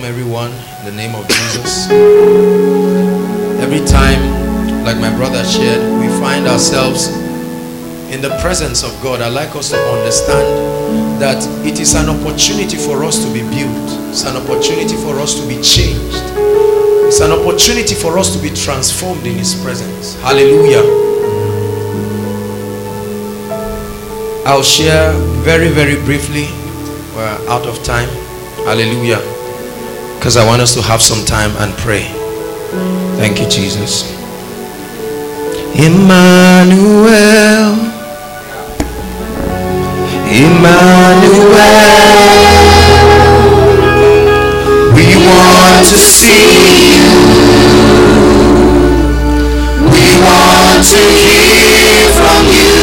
welcome everyone in the name of Jesus. Every time, like my brother shared, we find ourselves in the presence of God. I'd like us to understand that it is an opportunity for us to be built. It's an opportunity for us to be changed. It's an opportunity for us to be transformed in His presence. Hallelujah. I'll share very, very briefly. We're out of time. Hallelujah. Because I want us to have some time and pray. Thank you, Jesus. Emmanuel, Emmanuel, we want to see you. We want to hear from you.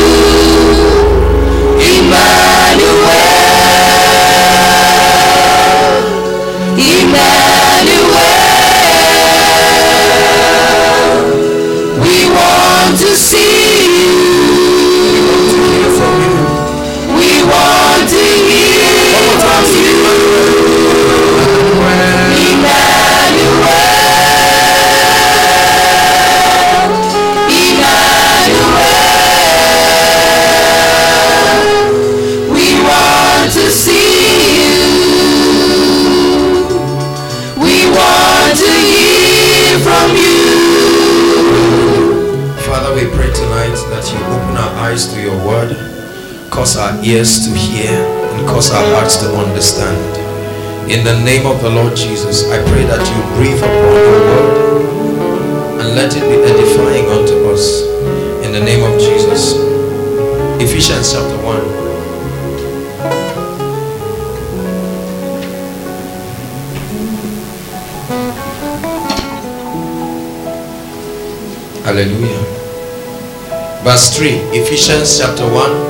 Emmanuel, Emmanuel, we want to see you. We want to hear from you. Emmanuel, Emmanuel, we want to see you. We want to hear from you. Father, we pray tonight that you open our eyes to your word, cause our ears to hear, and cause our hearts to understand. In the name of the Lord Jesus, I pray that you breathe upon your word and let it be edifying unto us. In the name of Jesus. Ephesians chapter 1. Hallelujah. Verse 3, Ephesians chapter 1.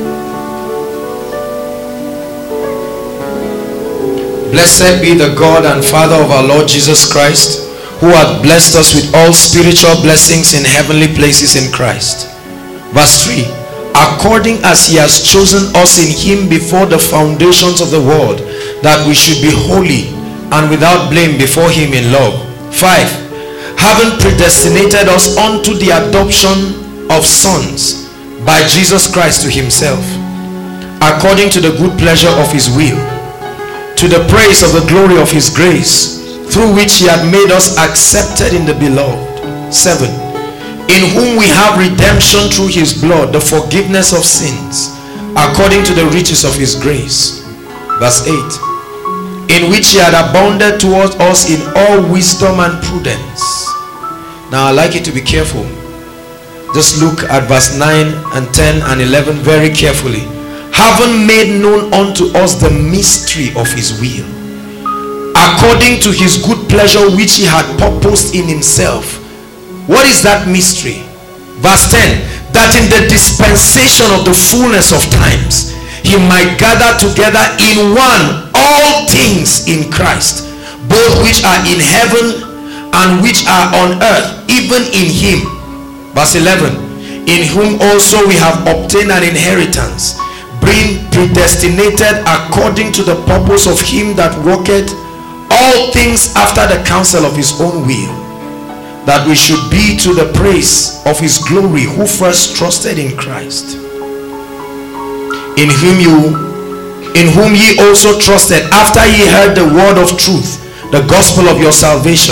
Blessed be the God and Father of our Lord Jesus Christ, who hath blessed us with all spiritual blessings in heavenly places in Christ. Verse 3, according as he has chosen us in him before the foundations of the world, that we should be holy and without blame before him in love. 5, having predestinated us unto the adoption of sons by Jesus Christ to himself, according to the good pleasure of his will, to the praise of the glory of his grace, through which he had made us accepted in the beloved. 7, in whom we have redemption through his blood, the forgiveness of sins, according to the riches of his grace. Verse 8, in which he had abounded towards us in all wisdom and prudence. Now I like you to be careful. Just look at verse 9 and 10 and 11 very carefully. Having made known unto us the mystery of his will, according to his good pleasure which he had purposed in himself. What is that mystery? Verse 10, that in the dispensation of the fullness of times he might gather together in one all things in Christ, both which are in heaven and which are on earth, even in him. Verse 11, in whom also we have obtained an inheritance, being predestinated according to the purpose of him that worketh all things after the counsel of his own will, that we should be to the praise of his glory, who first trusted in Christ, in whom ye also trusted after ye heard the word of truth, the gospel of your salvation,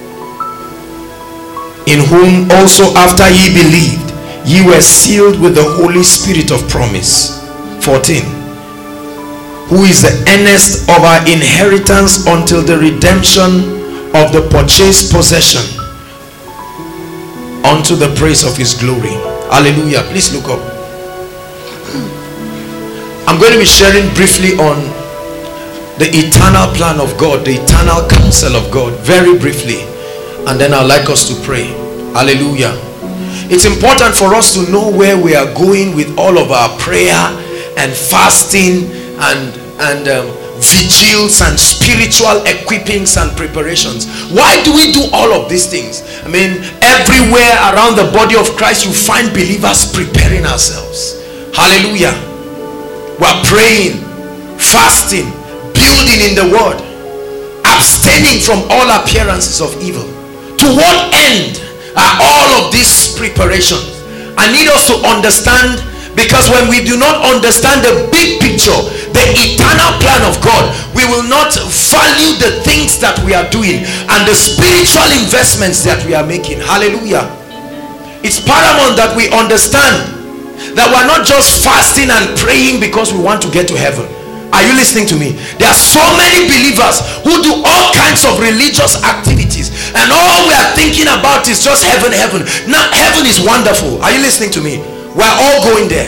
in whom also after ye believed, ye were sealed with the Holy Spirit of promise. 14, who is the earnest of our inheritance until the redemption of the purchased possession, unto the praise of his glory. Hallelujah. Please look up. I'm going to be sharing briefly on the eternal plan of God, the eternal counsel of God, very briefly, and then I'd like us to pray. Hallelujah. It's important for us to know where we are going with all of our prayer and fasting and vigils and spiritual equippings and preparations. Why do we do all of these things? I mean, everywhere around the body of Christ you find believers preparing ourselves. Hallelujah. We're praying, fasting, building in the word, abstaining from all appearances of evil. To what end are all of these preparations? I need us to understand, because when we do not understand the big picture, the eternal plan of God, we will not value the things that we are doing and the spiritual investments that we are making. Hallelujah. It's paramount that we understand that we're not just fasting and praying because we want to get to heaven. Are you listening to me? There are so many believers who do all kinds of religious activities, and all we are thinking about is just heaven, heaven. Now, heaven is wonderful. Are you listening to me? We're all going there.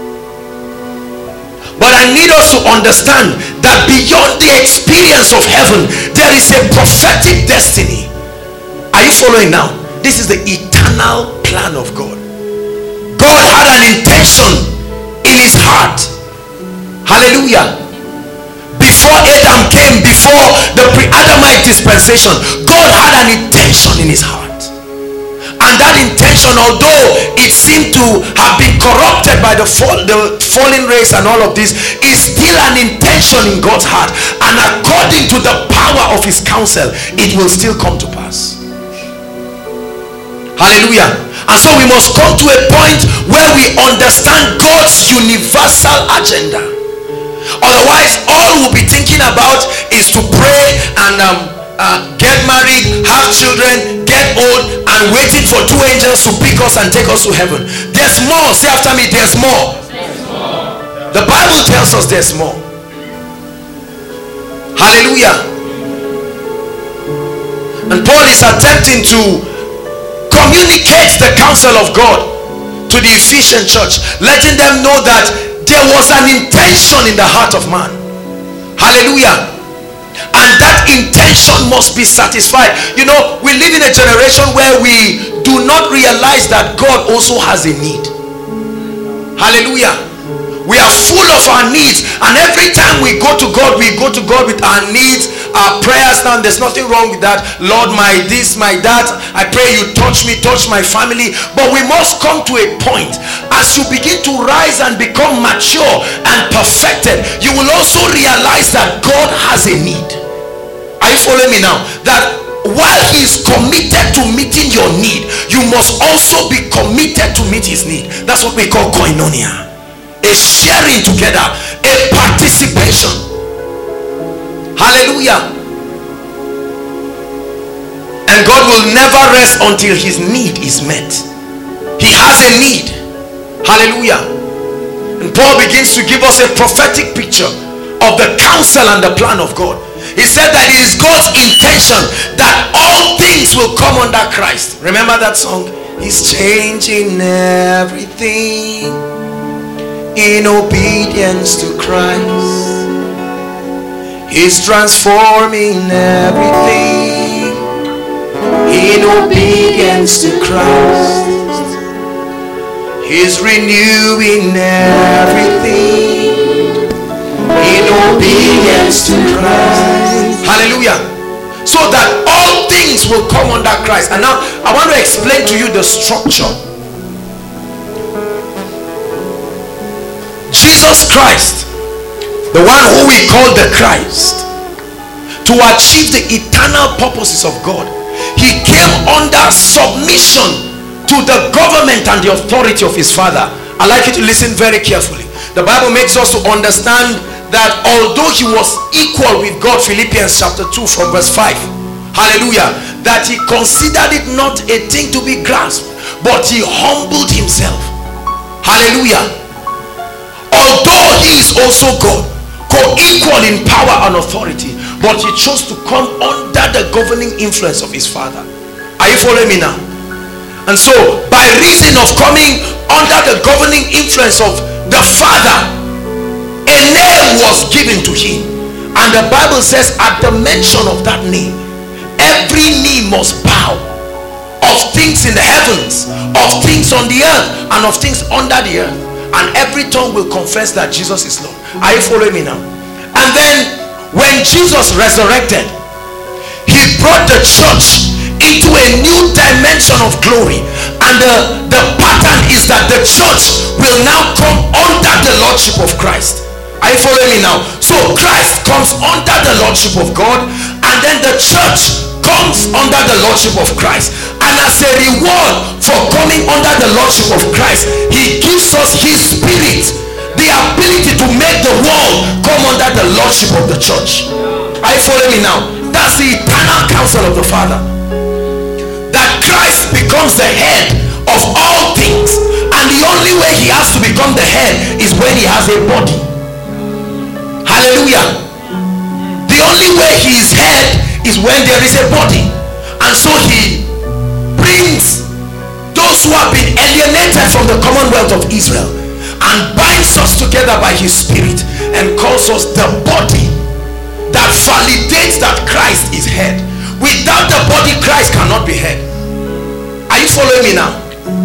But I need us to understand that beyond the experience of heaven, there is a prophetic destiny. Are you following now? This is the eternal plan of God. God had an intention in his heart. Hallelujah. Before Adam came, before the pre-Adamite dispensation, God had an intention in his heart. And that intention, although it seemed to have been corrupted by the fallen race and all of this, is still an intention in God's heart. And according to the power of his counsel, it will still come to pass. Hallelujah. And so we must come to a point where we understand God's universal agenda. Otherwise, all we'll be thinking about is to pray and get married, have children, get old, and waiting for two angels to pick us and take us to heaven. There's more. Say after me, there's more. The Bible tells us there's more. Hallelujah. And Paul is attempting to communicate the counsel of God to the Ephesian church, letting them know that there was an intention in the heart of man. Hallelujah. And that intention must be satisfied. You know, we live in a generation where we do not realize that God also has a need. Hallelujah. We are full of our needs, and every time we go to God with our needs, our prayers. Now there's nothing wrong with that. Lord, my this, my that, I pray you touch me, touch my family. But we must come to a point, as you begin to rise and become mature and perfected, you will also realize that God has a need. Are you following me now? That while he is committed to meeting your need, you must also be committed to meet his need. That's what we call koinonia. A sharing together, a participation. Hallelujah. And God will never rest until his need is met. He has a need. Hallelujah. And Paul begins to give us a prophetic picture of the counsel and the plan of God. He said that it is God's intention that all things will come under Christ. Remember that song? He's changing everything in obedience to Christ. He's transforming everything in obedience to Christ. He's renewing everything in obedience to Christ. Hallelujah. So that all things will come under Christ. And now I want to explain to you the structure. Jesus Christ, the one who we call the Christ, to achieve the eternal purposes of God, he came under submission to the government and the authority of his Father. I'd like you to listen very carefully. The Bible makes us to understand that although he was equal with God, Philippians chapter 2 from verse 5, hallelujah, that he considered it not a thing to be grasped, but he humbled himself. Hallelujah. Although he is also God, co-equal in power and authority, but he chose to come under the governing influence of his Father. Are you following me now? And so by reason of coming under the governing influence of the Father, a name was given to him. And the Bible says at the mention of that name, every knee must bow, of things in the heavens, of things on the earth, and of things under the earth. And every tongue will confess that Jesus is Lord. Are you following me now? And then when Jesus resurrected, he brought the church into a new dimension of glory. And the pattern is that the church will now come under the lordship of Christ. Are you following me now? So Christ comes under the lordship of God, and then the church comes under the lordship of Christ. And as a reward for coming under the lordship of Christ, he gives us his spirit, the ability to make the world come under the lordship of the church. Are you following me now? That's the eternal counsel of the Father, that Christ becomes the head of all things, and the only way he has to become the head is when he has a body. Hallelujah. The only way he is head is when there is a body. And so he brings those who have been alienated from the commonwealth of Israel and binds us together by his spirit and calls us the body that validates that Christ is head. Without the body, Christ cannot be head. Are you following me now?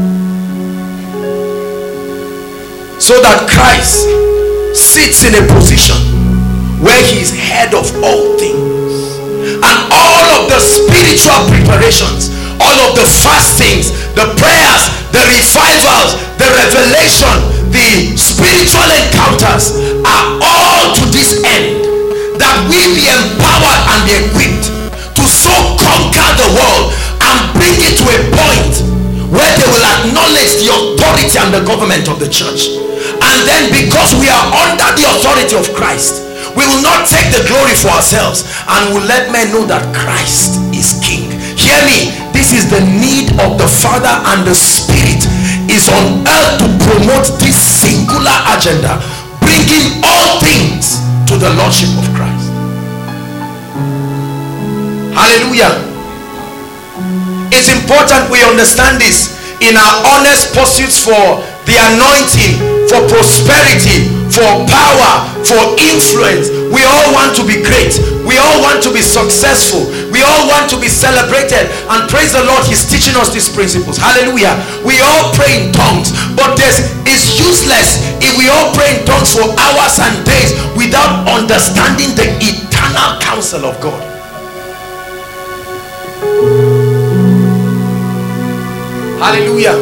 So that Christ sits in a position where he is head of all things, and all of the spiritual preparations, all of the fastings, the prayers, the revivals, the revelation, the spiritual encounters are all to this end, that we be empowered and be equipped to so conquer the world and bring it to a point where they will acknowledge the authority and the government of the church. And then, because we are under the authority of Christ, we will not take the glory for ourselves, and will let men know that Christ is King. Hear me, this is the need of the Father, and the Spirit is on earth to promote this singular agenda, bringing all things to the lordship of Christ. Hallelujah. It's important we understand this in our honest pursuits for the anointing, for prosperity, for power, for influence. We all want to be great. We all want to be successful. We all want to be celebrated. And praise the Lord, he's teaching us these principles. Hallelujah. We all pray in tongues, but it's useless if we all pray in tongues for hours and days without understanding the eternal counsel of God. Hallelujah.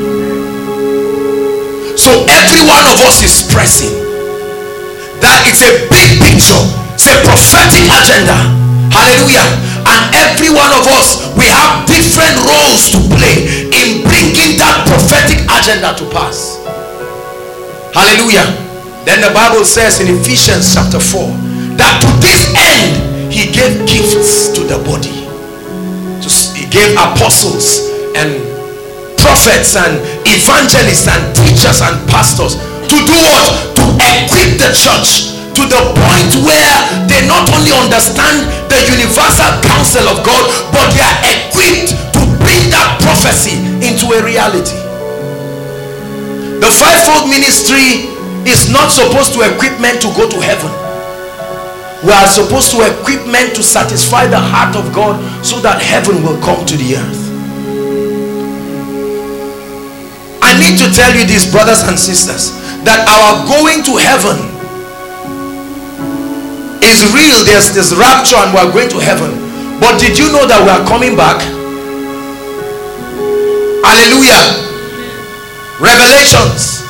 So every one of us is pressing that it's a big picture, it's a prophetic agenda. Hallelujah. And every one of us, we have different roles to play in bringing that prophetic agenda to pass. Hallelujah. Then the Bible says in Ephesians chapter 4 that to this end he gave gifts to the body. He gave apostles and prophets and evangelists and teachers and pastors to do what? To equip the church to the point where they not only understand the universal counsel of God, but they are equipped to bring that prophecy into a reality. The fivefold ministry is not supposed to equip men to go to heaven. We are supposed to equip men to satisfy the heart of God so that heaven will come to the earth. I need to tell you this, brothers and sisters, that our going to heaven is real. There's this rapture and we're going to heaven. But did you know that we are coming back? Hallelujah. Revelations.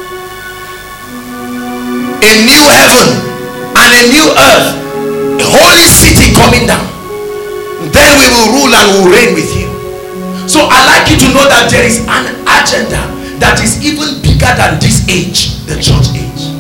A new heaven and a new earth. A holy city coming down. Then we will rule and will reign with him. So I'd like you to know that there is an agenda that is even bigger than this age, the church age.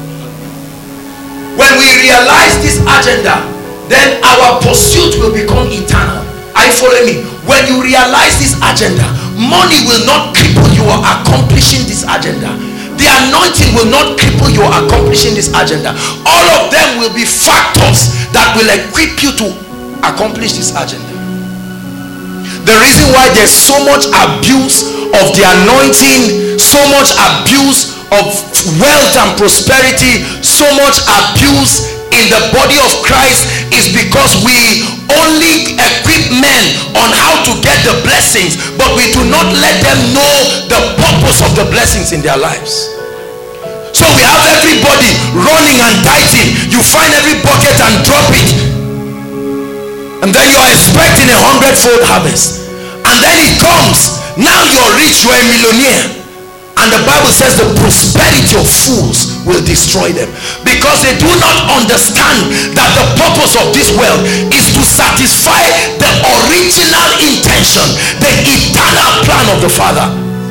When we realize this agenda, then our pursuit will become eternal. Are you following me? When you realize this agenda, money will not cripple your accomplishing this agenda. The anointing will not cripple your accomplishing this agenda. All of them will be factors that will equip you to accomplish this agenda. The reason why there's so much abuse of the anointing, so much abuse of wealth and prosperity, so much abuse in the body of Christ is because we only equip men on how to get the blessings, but we do not let them know the purpose of the blessings in their lives. So we have everybody running and tithing. You find every bucket and drop it, and then you are expecting 100-fold harvest, and then it comes. Now you're rich, you're a millionaire, And the Bible says the prosperity of fools will destroy them, because they do not understand that the purpose of this world is to satisfy the original intention, the eternal plan of the Father.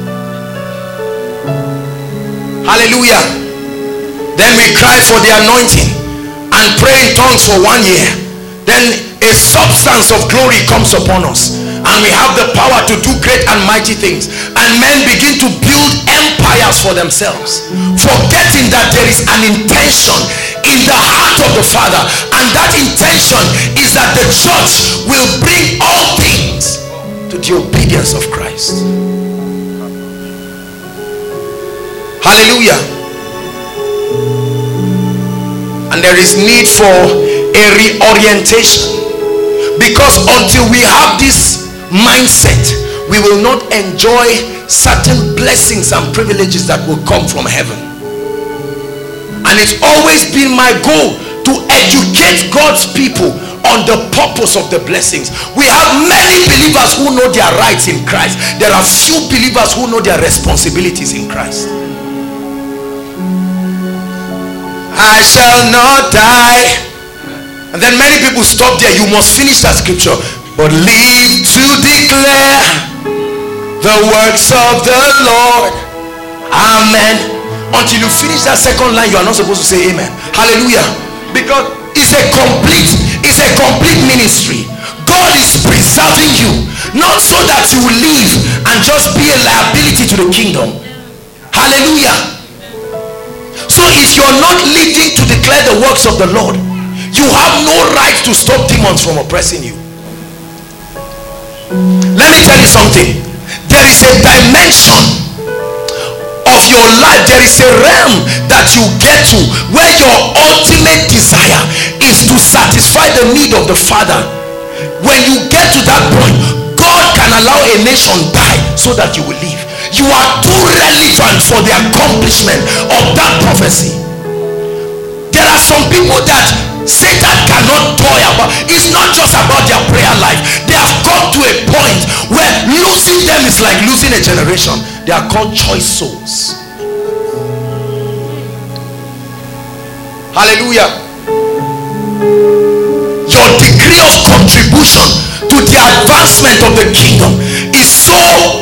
Hallelujah. Then we cry for the anointing and pray in tongues for 1 year. Then a substance of glory comes upon us, and we have the power to do great and mighty things, and men begin to build empires for themselves, forgetting that there is an intention in the heart of the Father, and that intention is that the church will bring all things to the obedience of Christ. Hallelujah. And there is need for a reorientation, because until we have this mindset, we will not enjoy certain blessings and privileges that will come from heaven. And it's always been my goal to educate God's people on the purpose of the blessings. We have many believers who know their rights in Christ. There are few believers who know their responsibilities in Christ. I shall not die. And then many people stop there. You must finish that scripture. But live to declare the works of the Lord. Amen. Until you finish that second line, you are not supposed to say amen. Hallelujah. Because it's a complete ministry. God is preserving you, not so that you will live and just be a liability to the kingdom. Hallelujah. So if you're not living to declare the works of the Lord, you have no right to stop demons from oppressing you. Let me tell you something. There is a dimension of your life, there is a realm that you get to where your ultimate desire is to satisfy the need of the Father. When you get to that point, God can allow a nation die so that you will live. You are too relevant for the accomplishment of that prophecy. There are some people that Satan cannot toy about. It's not just about their prayer life. They have come to a point where losing them is like losing a generation. They are called choice souls. Hallelujah. Your degree of contribution to the advancement of the kingdom is so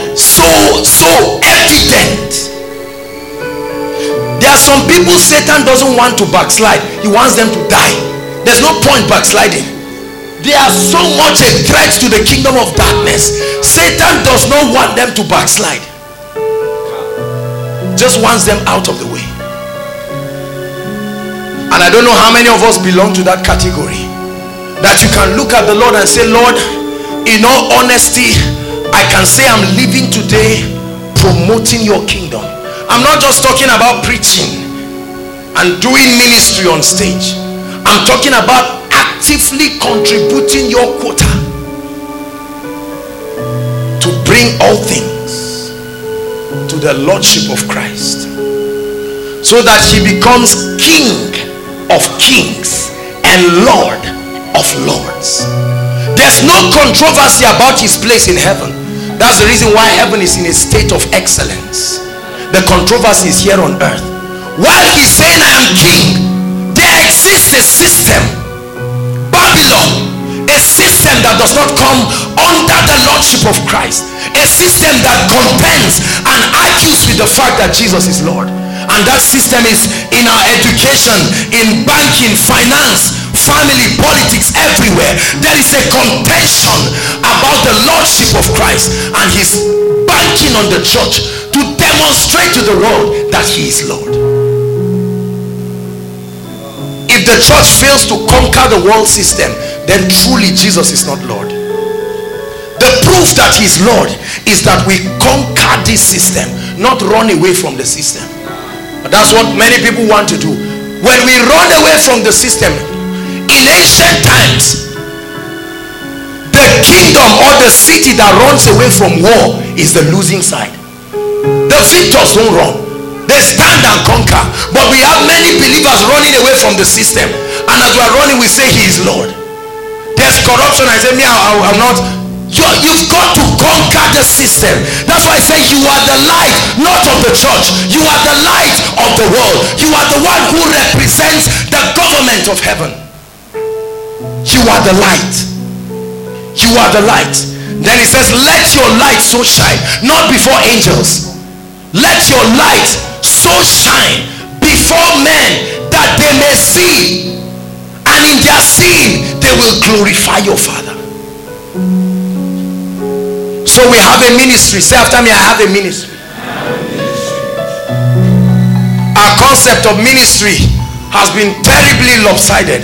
evident. There are some people Satan doesn't want to backslide. He wants them to die. There's no point backsliding. They are so much a threat to the kingdom of darkness. Satan does not want them to backslide. Just wants them out of the way. And I don't know how many of us belong to that category, that you can look at the Lord and say, Lord, in all honesty, I can say I'm living today promoting your kingdom. I'm not just talking about preaching and doing ministry on stage. I'm talking about actively contributing your quota to bring all things to the lordship of Christ, so that he becomes King of kings and Lord of lords. There's no controversy about his place in heaven. That's the reason why heaven is in a state of excellence. The controversy is here on earth. While he's saying I am king, there exists a system, Babylon, a system that does not come under the lordship of Christ, a system that contends and argues with the fact that Jesus is Lord. And that system is in our education, in banking, finance, family, politics, everywhere. There is a contention about the lordship of Christ, and he's banking on the church to demonstrate to the world that he is Lord. If the church fails to conquer the world system, then truly Jesus is not Lord. The proof that he is Lord is that we conquer this system, not run away from the system. But that's what many people want to do. When we run away from the system, in ancient times, the kingdom or the city that runs away from war is the losing side. The victors don't run, they stand and conquer. But we have many believers running away from the system, and as we are running, we say he is Lord. There's corruption. I say, me, I'm not. You've got to conquer the system. That's why I say you are the light, not of the church. You are the light of the world. You are the one who represents the government of heaven. You are the light. You are the light. Then he says, let your light so shine, not before angels. Let your light so shine before men that they may see, and in their seeing they will glorify your Father. So we have a ministry. Say after me, I have a ministry. Our concept of ministry has been terribly lopsided.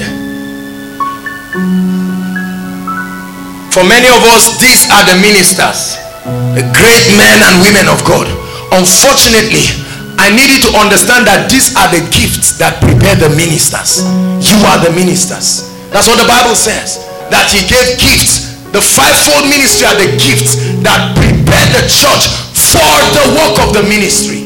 For many of us, these are the ministers, the great men and women of God. Unfortunately, I need you to understand that these are the gifts that prepare the ministers. You are the ministers. That's what the Bible says, that he gave gifts. The fivefold ministry are the gifts that prepare the church for the work of the ministry.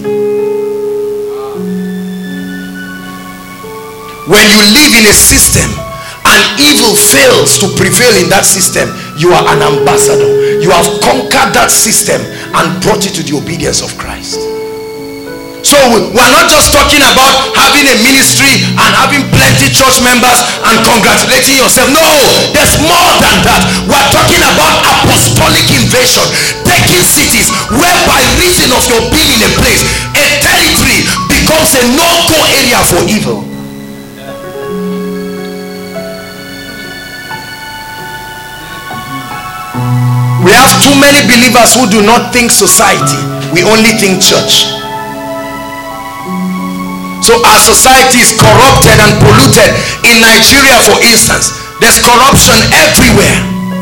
When you live in a system and evil fails to prevail in that system, you are an ambassador. You have conquered that system and brought it to the obedience of Christ. So we're not just talking about having a ministry and having plenty church members and congratulating yourself. No, there's more than that. We're talking about apostolic invasion, taking cities where by reason of your being in a place, a territory becomes a no-go area for evil. We have too many believers who do not think society. We only think church. So our society is corrupted and polluted. In Nigeria, for instance, there's corruption everywhere.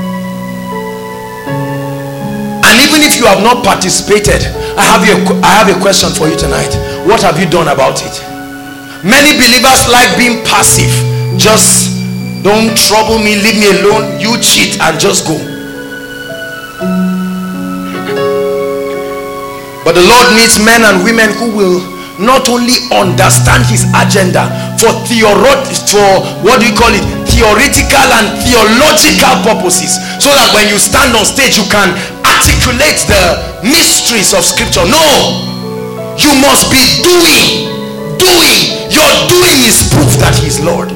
And even if you have not participated, I have a question for you tonight. What have you done about it? Many believers like being passive. Just don't trouble me, leave me alone, you cheat and just go. But the Lord needs men and women who will not only understand his agenda for theoretical and theological purposes, so that when you stand on stage you can articulate the mysteries of scripture. No, you must be doing. Your doing is proof that he is Lord.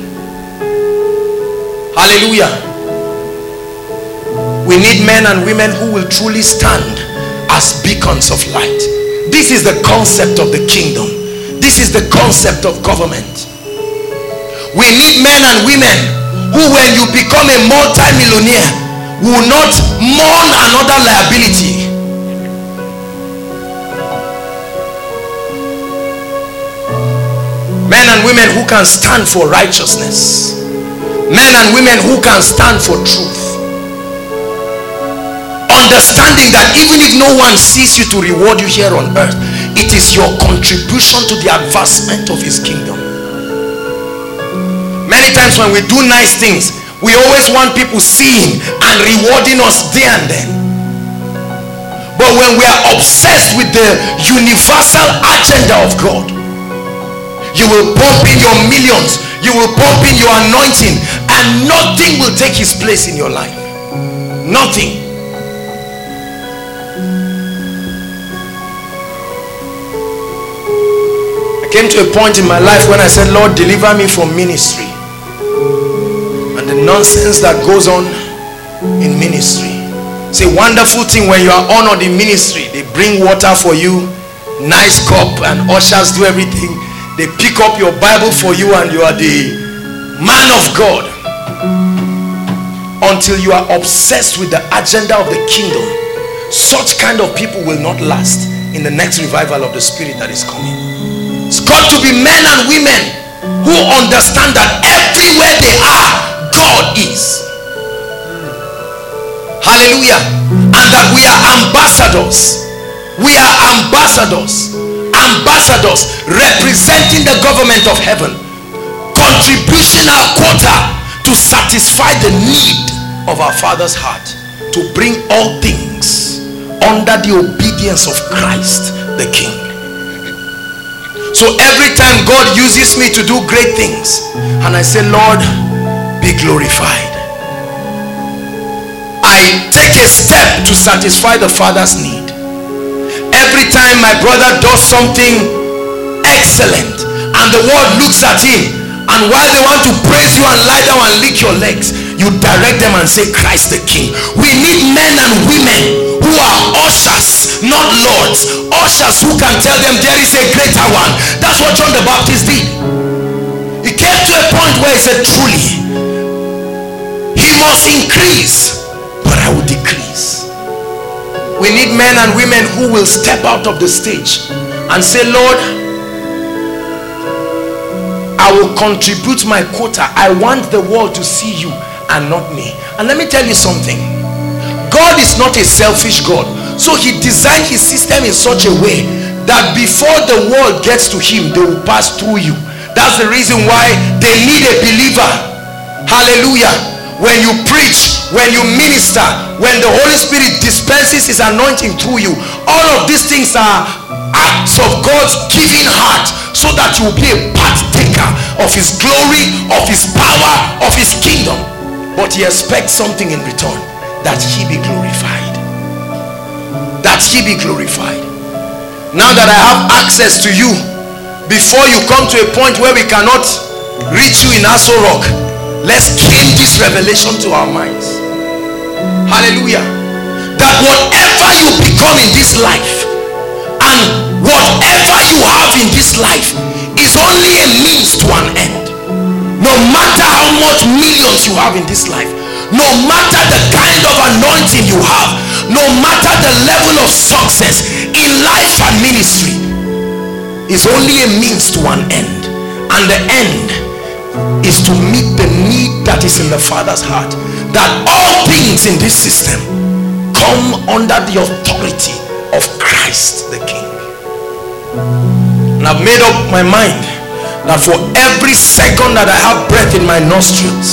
Hallelujah. We need men and women who will truly stand as beacons of light. This is the concept of the kingdom. This is the concept of government. We need men and women who, when you become a multi-millionaire, will not mourn another liability. Men and women who can stand for righteousness. Men and women who can stand for truth. Understanding that even if no one sees you to reward you here on earth, it is your contribution to the advancement of his kingdom. Many times when we do nice things, we always want people seeing and rewarding us there and then. But when we are obsessed with the universal agenda of God, you will pump in your millions, you will pump in your anointing, and nothing will take his place in your life. Nothing. I came to a point in my life when I said, Lord, deliver me from ministry and the nonsense that goes on in ministry. It's a wonderful thing when you are honored in ministry. They bring water for you, nice cup, and ushers do everything. They pick up your Bible for you and you are the man of God. Until you are obsessed with the agenda of the kingdom, such kind of people will not last in the next revival of the Spirit that is coming. It's got to be men and women who understand that everywhere they are, God is. Hallelujah. And that we are ambassadors. We are ambassadors. Ambassadors representing the government of heaven, contributing our quota to satisfy the need of our Father's heart, to bring all things under the obedience of Christ the King. So every time God uses me to do great things and I say, Lord, be glorified, I I take a step to satisfy the Father's need. Every time my brother does something excellent and the world looks at him, and while they want to praise you and lie down and lick your legs, you direct them and say, Christ the King. We need men and women who are ushers, not lords. Ushers who can tell them there is a greater one. That's what John the Baptist did. He came to a point where he said, truly, he must increase, but I will decrease. We need men and women who will step out of the stage and say, Lord, I will contribute my quota. I want the world to see you and not me. And let me tell you something. God is not a selfish God. So he designed his system in such a way that before the world gets to him, they will pass through you. That's the reason why they need a believer. Hallelujah. When you preach, when you minister, when the Holy Spirit dispenses his anointing through you, all of these things are acts of God's giving heart, so that you will be a partaker of his glory, of his power, of his kingdom. But he expects something in return, that he be glorified. That he be glorified. Now that I have access to you, before you come to a point where we cannot reach you in Aso Rock, let's gain this revelation to our minds. Hallelujah. That whatever you become in this life and whatever you have in this life is only a means to an end. No matter how much millions you have in this life, no matter the kind of anointing you have, no matter the level of success in life and ministry, is only a means to an end. And the end is to meet the need that is in the Father's heart, that all things in this system come under the authority of Christ the King. And I've made up my mind that for every second that I have breath in my nostrils,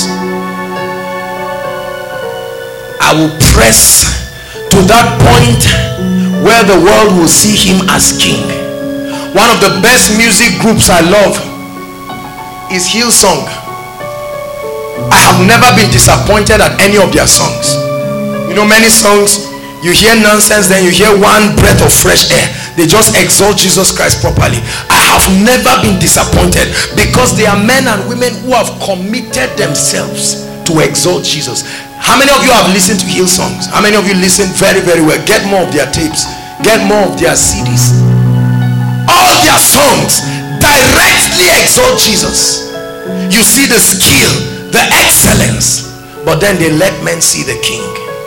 I will press to that point where the world will see him as king. One of the best music groups I love is Hillsong. I have never been disappointed at any of their songs. You know, many songs you hear nonsense, then you hear one breath of fresh air. They just exalt Jesus Christ properly. I have never been disappointed, because they are men and women who have committed themselves to exalt Jesus. How many of you have listened to Hillsongs? How many of you listen very, very well? Get more of their tapes, get more of their CDs. All their songs directly exalt Jesus. You see the skill, the excellence, but then they let men see the King.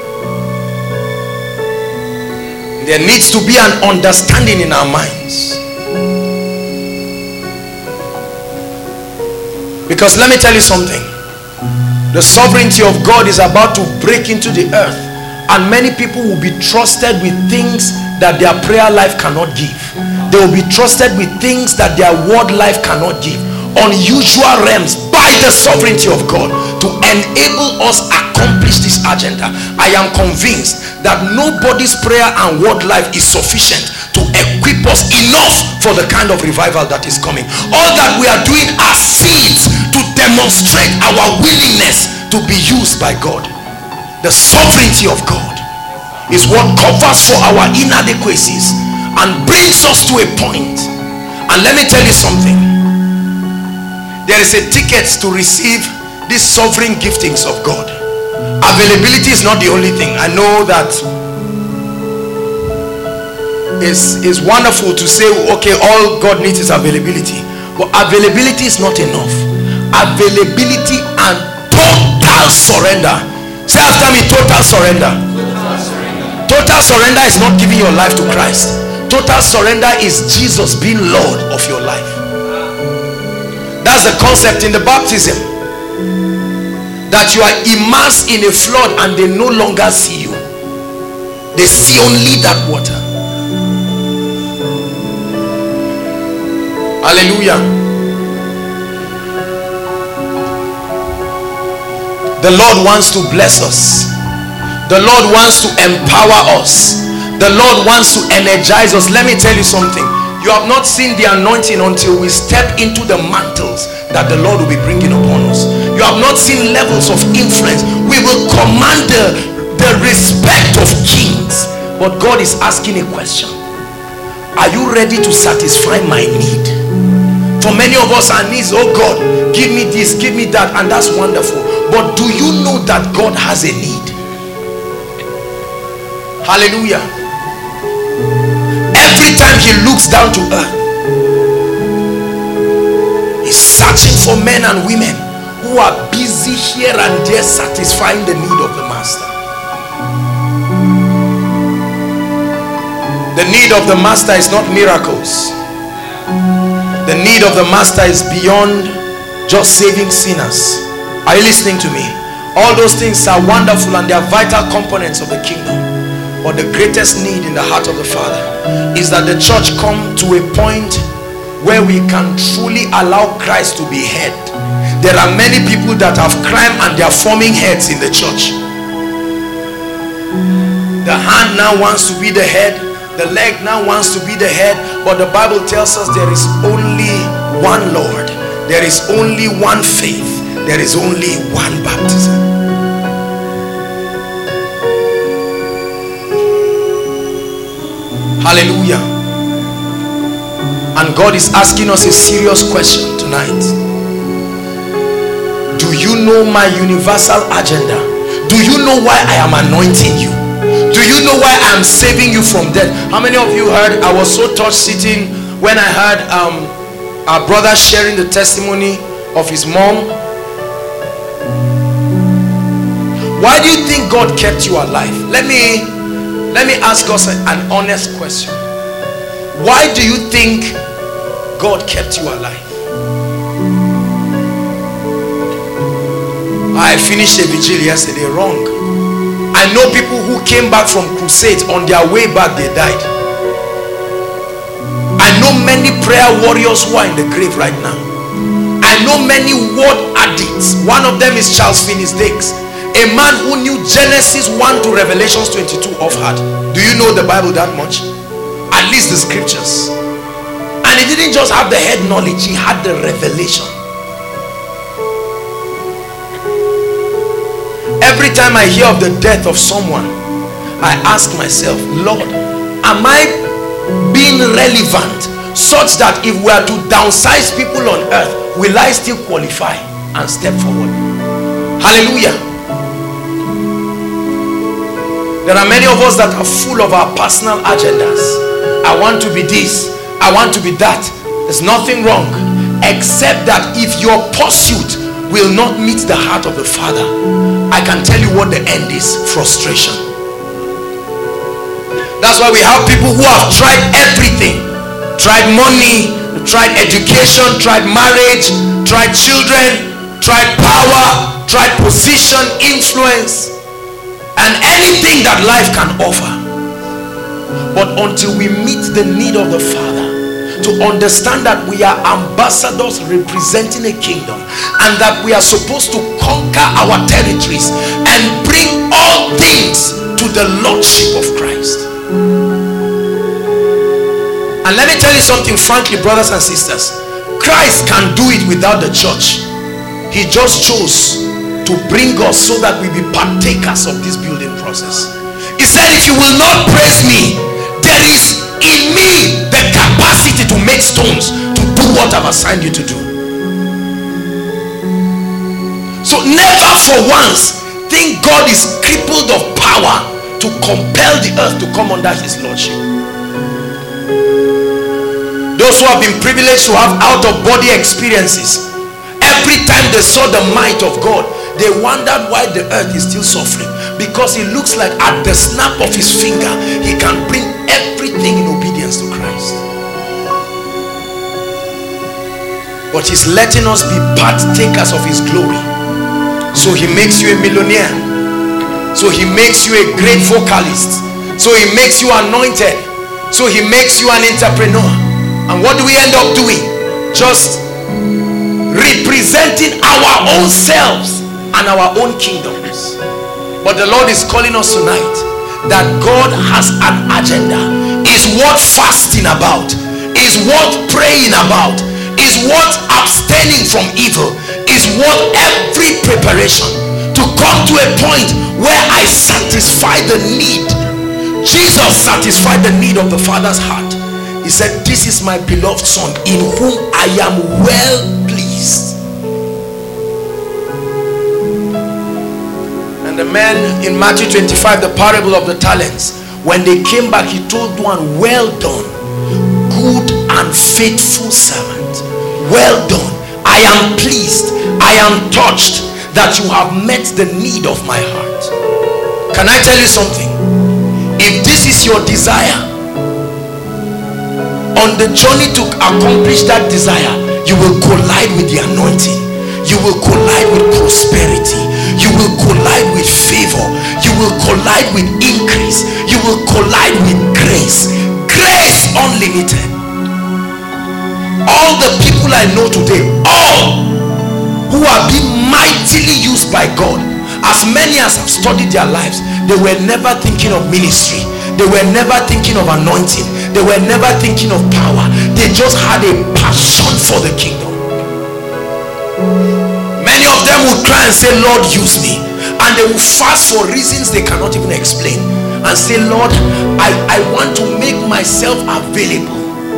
There needs to be an understanding in our minds. Because let me tell you something. The sovereignty of God is about to break into the earth, and many people will be trusted with things that their prayer life cannot give. They will be trusted with things that their word life cannot give. Unusual realms by the sovereignty of God to enable us accomplish this agenda. I am convinced that nobody's prayer and word life is sufficient to equip us enough for the kind of revival that is coming. All that we are doing are seeds to demonstrate our willingness to be used by God. The sovereignty of God is what covers for our inadequacies and brings us to a point. And let me tell you something. There is a ticket to receive these sovereign giftings of God. Availability is not the only thing. I know that it's wonderful to say, okay, all God needs is availability. But availability is not enough. Availability and total surrender. Say after me, total surrender. Total surrender is not giving your life to Christ. Total surrender is Jesus being Lord of your life. That's the concept in the baptism. That you are immersed in a flood and they no longer see you. They see only that water. Hallelujah. The Lord wants to bless us. The Lord wants to empower us. The Lord wants to energize us. Let me tell you something. You have not seen the anointing until we step into the mantles that the Lord will be bringing upon us. You have not seen levels of influence. We will command the respect of kings. But God is asking a question: are you ready to satisfy my need? For many of us, our needs, oh God, give me this, give me that, and that's wonderful. But do you know that God has a need? Hallelujah. Every time he looks down to earth, he's searching for men and women who are busy here and there satisfying the need of the master. The need of the master is not miracles. The need of the master is beyond just saving sinners. Are you listening to me? All those things are wonderful and they are vital components of the kingdom. But the greatest need in the heart of the Father is that the church come to a point where we can truly allow Christ to be head. There are many people that have crime and they are forming heads in the church. The hand now wants to be the head, the leg now wants to be the head, but the Bible tells us there is only one Lord, there is only one faith, there is only one baptism. Hallelujah. And God is asking us a serious question tonight. Do you know my universal agenda? Do you know why I am anointing you? Do you know why I am saving you from death? How many of you heard? I was so touched sitting when I heard our brother sharing the testimony of his mom. Why do you think God kept you alive? Let me ask us an honest question. Why do you think God kept you alive? I finished a vigil yesterday. Wrong. I know people who came back from crusades, on their way back they died. I know many prayer warriors who are in the grave right now. I know many word addicts. One of them is Charles Finney-Diggs, a man who knew Genesis 1 to Revelations 22 off heart. Do you know the Bible that much? At least the scriptures. And he didn't just have the head knowledge, he had the revelation. Every time I hear of the death of someone, I ask myself, Lord, am I being relevant such that if we are to downsize people on earth, will I still qualify and step forward? Hallelujah. There are many of us that are full of our personal agendas. I want to be this, I want to be that. There's nothing wrong, except that if your pursuit will not meet the heart of the Father, I can tell you what the end is: frustration. That's why we have people who have tried everything. Tried money, tried education, tried marriage, tried children, tried power, tried position, influence, and anything that life can offer. But until we meet the need of the Father, to understand that we are ambassadors representing a kingdom, and that we are supposed to conquer our territories and bring all things to the lordship of Christ. And let me tell you something frankly, brothers and sisters, Christ can do it without the church. He just chose to bring us so that we be partakers of this building process. He said, if you will not praise me, there is in me the capacity to make stones to do what I've assigned you to do. So never for once think God is crippled of power to compel the earth to come under his lordship. Those who have been privileged to have out of body experiences, every time they saw the might of God, they wondered why the earth is still suffering, because it looks like at the snap of his finger he can bring everything in obedience to Christ. But he's letting us be partakers of his glory. So he makes you a millionaire, so he makes you a great vocalist, so he makes you anointed, so he makes you an entrepreneur. And what do we end up doing? Just representing our own selves and our own kingdoms. But the Lord is calling us tonight that God has an agenda. Is worth fasting about, is worth praying about, is worth abstaining from evil, is worth every preparation to come to a point where I satisfy the need. Jesus satisfied the need of the Father's heart. He said, this is my beloved Son, in whom I am well pleased. And the man in Matthew 25, the parable of the talents, when they came back, he told one, well done, good and faithful servant. Well done. I am pleased, I am touched that you have met the need of my heart. Can I tell you something? If this is your desire, on the journey to accomplish that desire, you will collide with the anointing, you will collide with prosperity, you will collide with favor, you will collide with increase, you will collide with grace. Grace unlimited. All the people I know today, all who are being mightily used by God, as many as have studied their lives, they were never thinking of ministry, they were never thinking of anointing, they were never thinking of power. They just had a passion for the kingdom. Many of them would cry and say, Lord, use me. And they will fast for reasons they cannot even explain and say, Lord, I want to make myself available.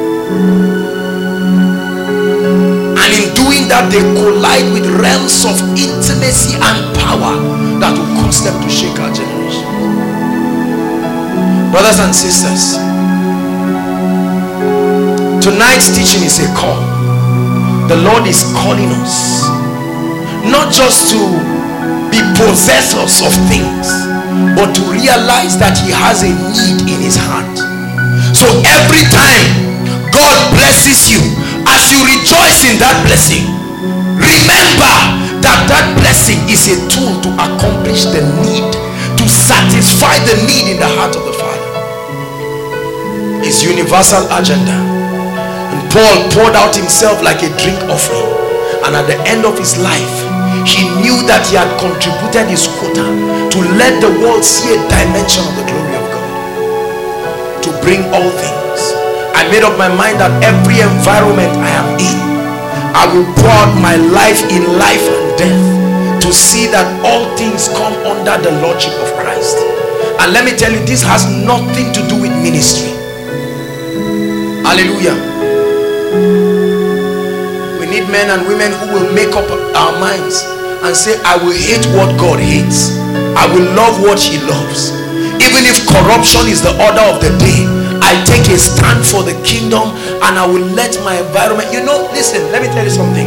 And in doing that, they collide with realms of intimacy and power that will cause them to shake our generation. Brothers and sisters, tonight's teaching is a call. The Lord is calling us not just to be possessors of things, but to realize that he has a need in his heart. So every time God blesses you, as you rejoice in that blessing, remember that that blessing is a tool to accomplish the need, to satisfy the need in the heart of the Father. His universal agenda. And Paul poured out himself like a drink offering, and at the end of his life, he knew that he had contributed his quota to let the world see a dimension of the glory of God, to bring all things. I made up my mind that every environment I am in, I will pour out my life in life and death to see that all things come under the lordship of Christ. And let me tell you, this has nothing to do with ministry. Hallelujah. We need men and women who will make up our minds and say, I will hate what God hates, I will love what he loves. Even if corruption is the order of the day, I take a stand for the kingdom, and I will let my environment, listen, let me tell you something.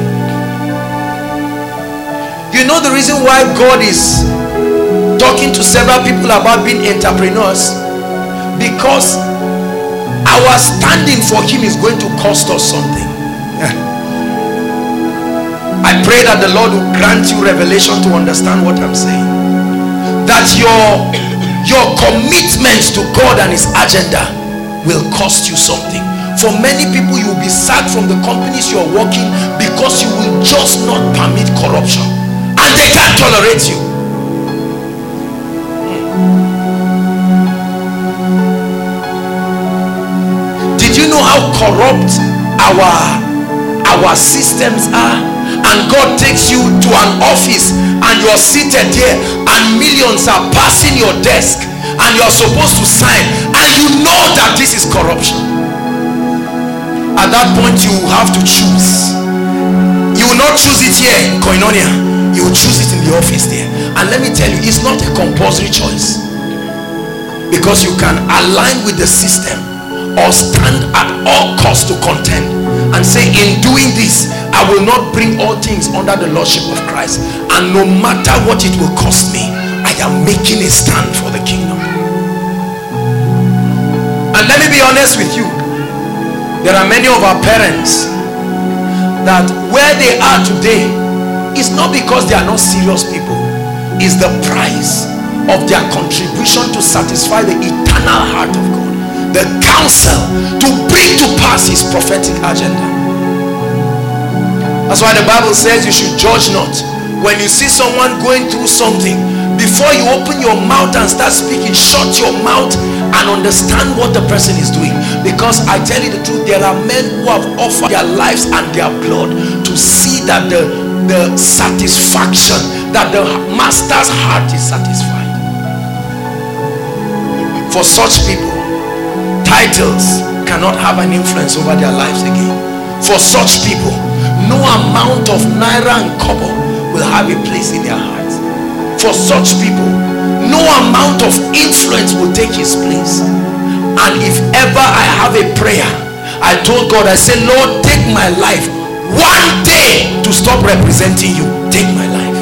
You know the reason why God is talking to several people about being entrepreneurs? Because our standing for him is going to cost us something. I pray that the Lord will grant you revelation to understand what I'm saying. That your commitment to God and his agenda will cost you something. For many people, you will be sacked from the companies you are working because you will just not permit corruption, and they can't tolerate you. Did you know how corrupt our systems are? And God takes you to an office and you're seated there and millions are passing your desk and you're supposed to sign, and you know that this is corruption. At that point, you will have to choose. You will not choose it here in Koinonia, you will choose it in the office there. And let me tell you, it's not a compulsory choice, because you can align with the system or stand at all costs to contend and say, in doing this, I will not bring all things under the lordship of Christ, and no matter what it will cost me, I am making a stand for the kingdom. And let me be honest with you, there are many of our parents that where they are today is not because they are not serious people, it's the price of their contribution to satisfy the eternal heart of God, the counsel to bring to pass his prophetic agenda. That's why the Bible says you should judge not. When you see someone going through something, before you open your mouth and start speaking, shut your mouth and understand what the person is doing. Because I tell you the truth, there are men who have offered their lives and their blood to see that the the satisfaction that the master's heart is satisfied. For such people, titles cannot have an influence over their lives again. For such people, no amount of naira and kobo will have a place in their hearts. For such people, no amount of influence will take his place. And if ever I have a prayer, I told God, I said, Lord, take my life one day to stop representing you. Take my life.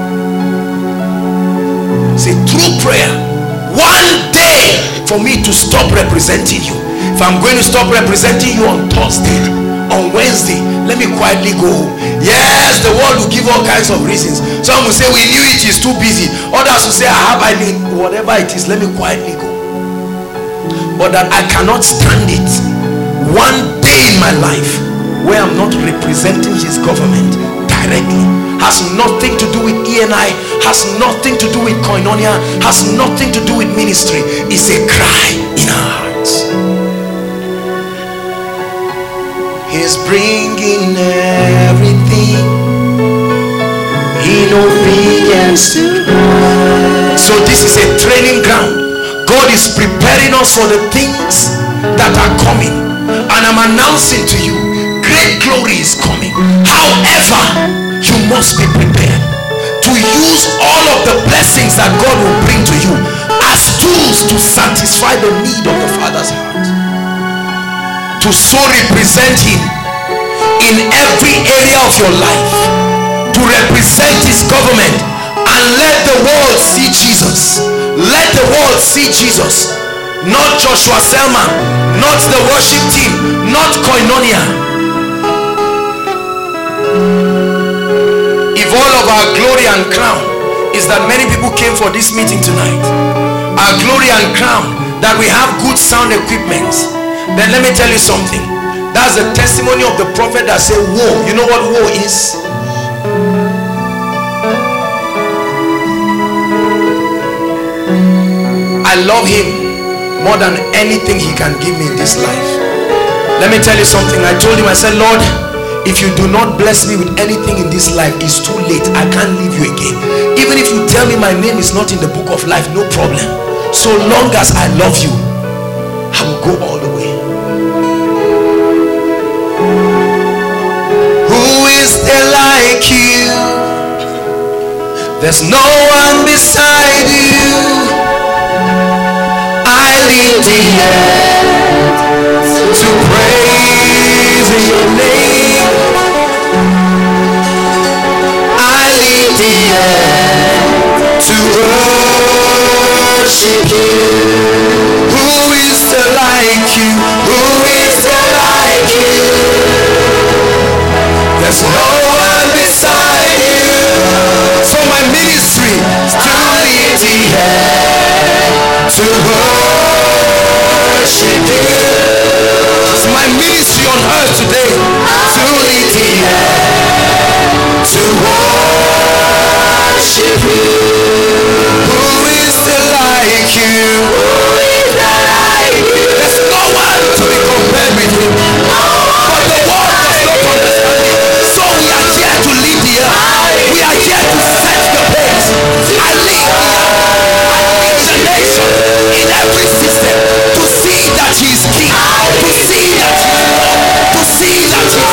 Say, through prayer, one day for me to stop representing you. If I'm going to stop representing you on Thursday, on Wednesday, let me quietly go home. Yes, the world will give all kinds of reasons. Some will say, we knew it is too busy. Others will say, I need whatever it is, let me quietly go. But that I cannot stand it one day in my life where I'm not representing his government directly. Has nothing to do with ENI, has nothing to do with Koinonia, has nothing to do with ministry. It's a cry in our hearts. He's bringing everything in obedience to God. So this is a training ground. God is preparing us for the things that are coming, and I'm announcing to you, great glory is coming. However, you must be prepared to use all of the blessings that God will bring to you as tools to satisfy the need of the Father's heart, to so represent him in every area of your life, to represent his government, and let the world see Jesus. Let the world see Jesus, not Joshua Selman, not the worship team, not Koinonia. If all of our glory and crown is that many people came for this meeting tonight, our glory and crown that we have good sound equipment, then let me tell you something. That's the testimony of the prophet that said woe. You know what woe is? I love him more than anything he can give me in this life. Let me tell you something. I told him, I said, Lord, if you do not bless me with anything in this life, it's too late. I can't leave you again. Even if you tell me my name is not in the book of life, no problem. So long as I love you, I will go all the way. Who is there like you? There's no one beside you. I leave the earth to praise your name. I leave the earth to worship you. Who is there like you? Who is there like you? There's no one beside you. So my ministry is to leave the earth to worship you. It's my ministry on earth today, to lead the earth to worship you. Who is there like you? Who is there like you? There's no one to be compared with him. But the world does not understand him. So we are here to lead the earth. We are here to set the pace. I lead the earth. I lead the nation in every system to see that he is king, to see that he is Lord, to see that he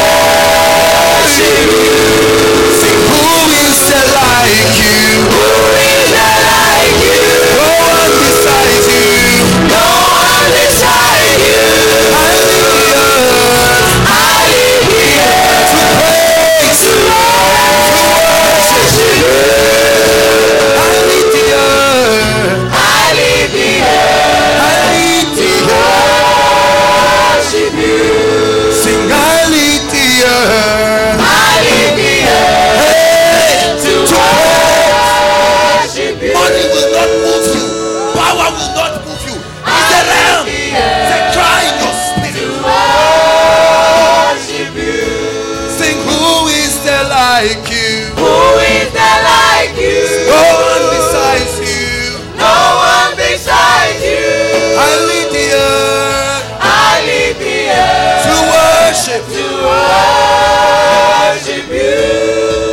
is sing, who is there like you? Who is there like you? No one beside you. No one beside you. I leave the earth. I leave the earth to praise you, to worship you. I leave the earth. I leave the earth. I leave the earth. Worship you. Sing, I leave the earth. I leave the earth. Hey, to worship you. Money will not move you. Power will not move you. It's the realm. Say, cry in your spirit. To worship you. Sing, who is there like you? Who is there like you? No one besides you. No one besides you. I leave the earth. I leave the earth to worship. To worship you.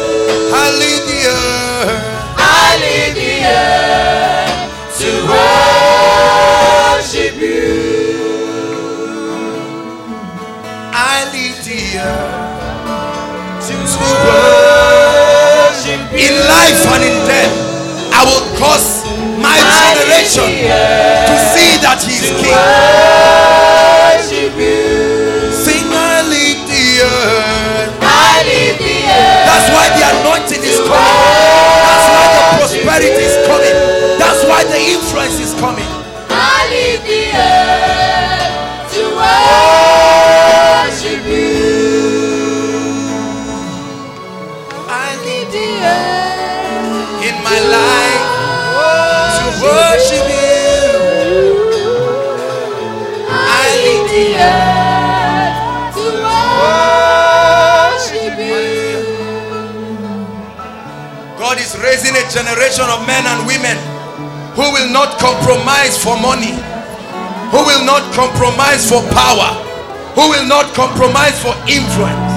to worship you. In life and in death, I will cause my generation to see that He is King. Sing, I lead the earth. That's why the anointing is coming. That's why the prosperity is coming. That's why the influence is coming. I leave the earth to worship you. I leave the earth in my life to worship you. I leave the earth to worship you. God is raising a generation of men and women who will not compromise for money, who will not compromise for power, who will not compromise for influence.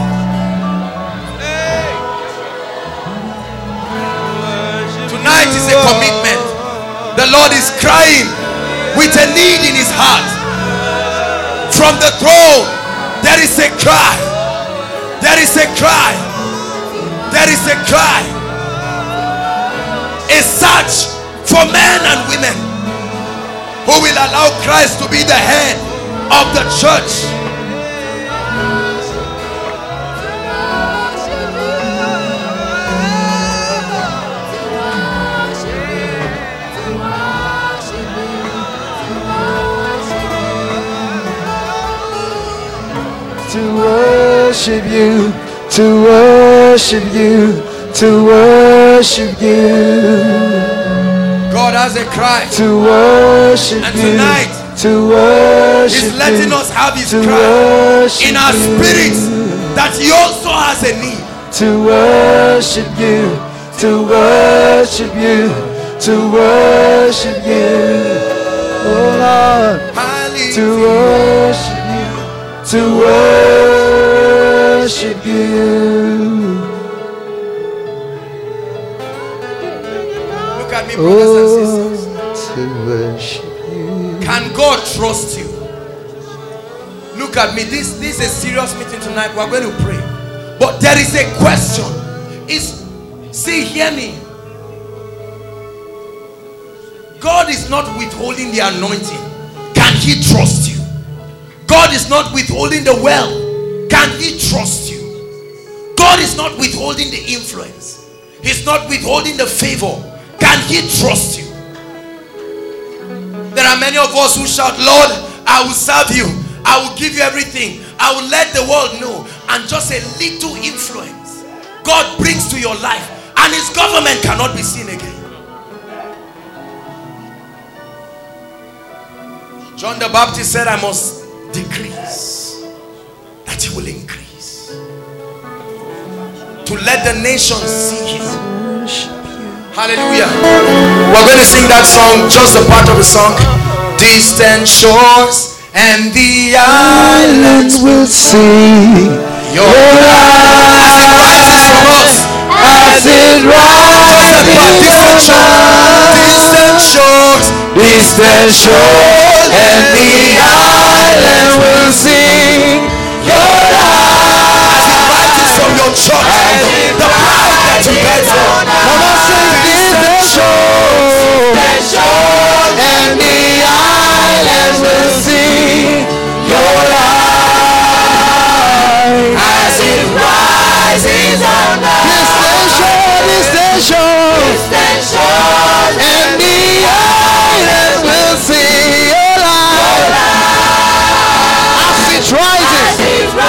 Tonight is a commitment. The Lord is crying with a need in His heart. From the throne there is a cry. There is a cry. There is a cry. A search for men and women who will allow Christ to be the head of the church. To worship you, to worship you, to worship you. God has a cry to worship and you, tonight to worship He's letting us have His to cry worship in our you, spirits that He also has a need. to worship you, to worship you, to worship you, oh Lord, to worship you, to worship you. Look at me, brothers and sisters. To worship you. Can God trust you? Look at me. This is a serious meeting tonight. We're going to pray. But there is a question. Hear me. God is not withholding the anointing. Can He trust you? God is not withholding the wealth. Can He trust you? God is not withholding the influence. He's not withholding the favor. Can He trust you? There are many of us who shout, Lord, I will serve you. I will give you everything. I will let the world know. And just a little influence God brings to your life, and His government cannot be seen again. John the Baptist said, I must decrease that He will increase, to let the nations see Him. Hallelujah. We're going to sing that song, just a part of the song. Distant shores and the islands will see your light as it rises from us. Distant shores, distant shores, and the island will sing your light as it rises from your church. The pride that you guys have. Come on, sing distant shores, and the island will sing your light as it rises on us. Distant shores, and the island will sing your light as it rises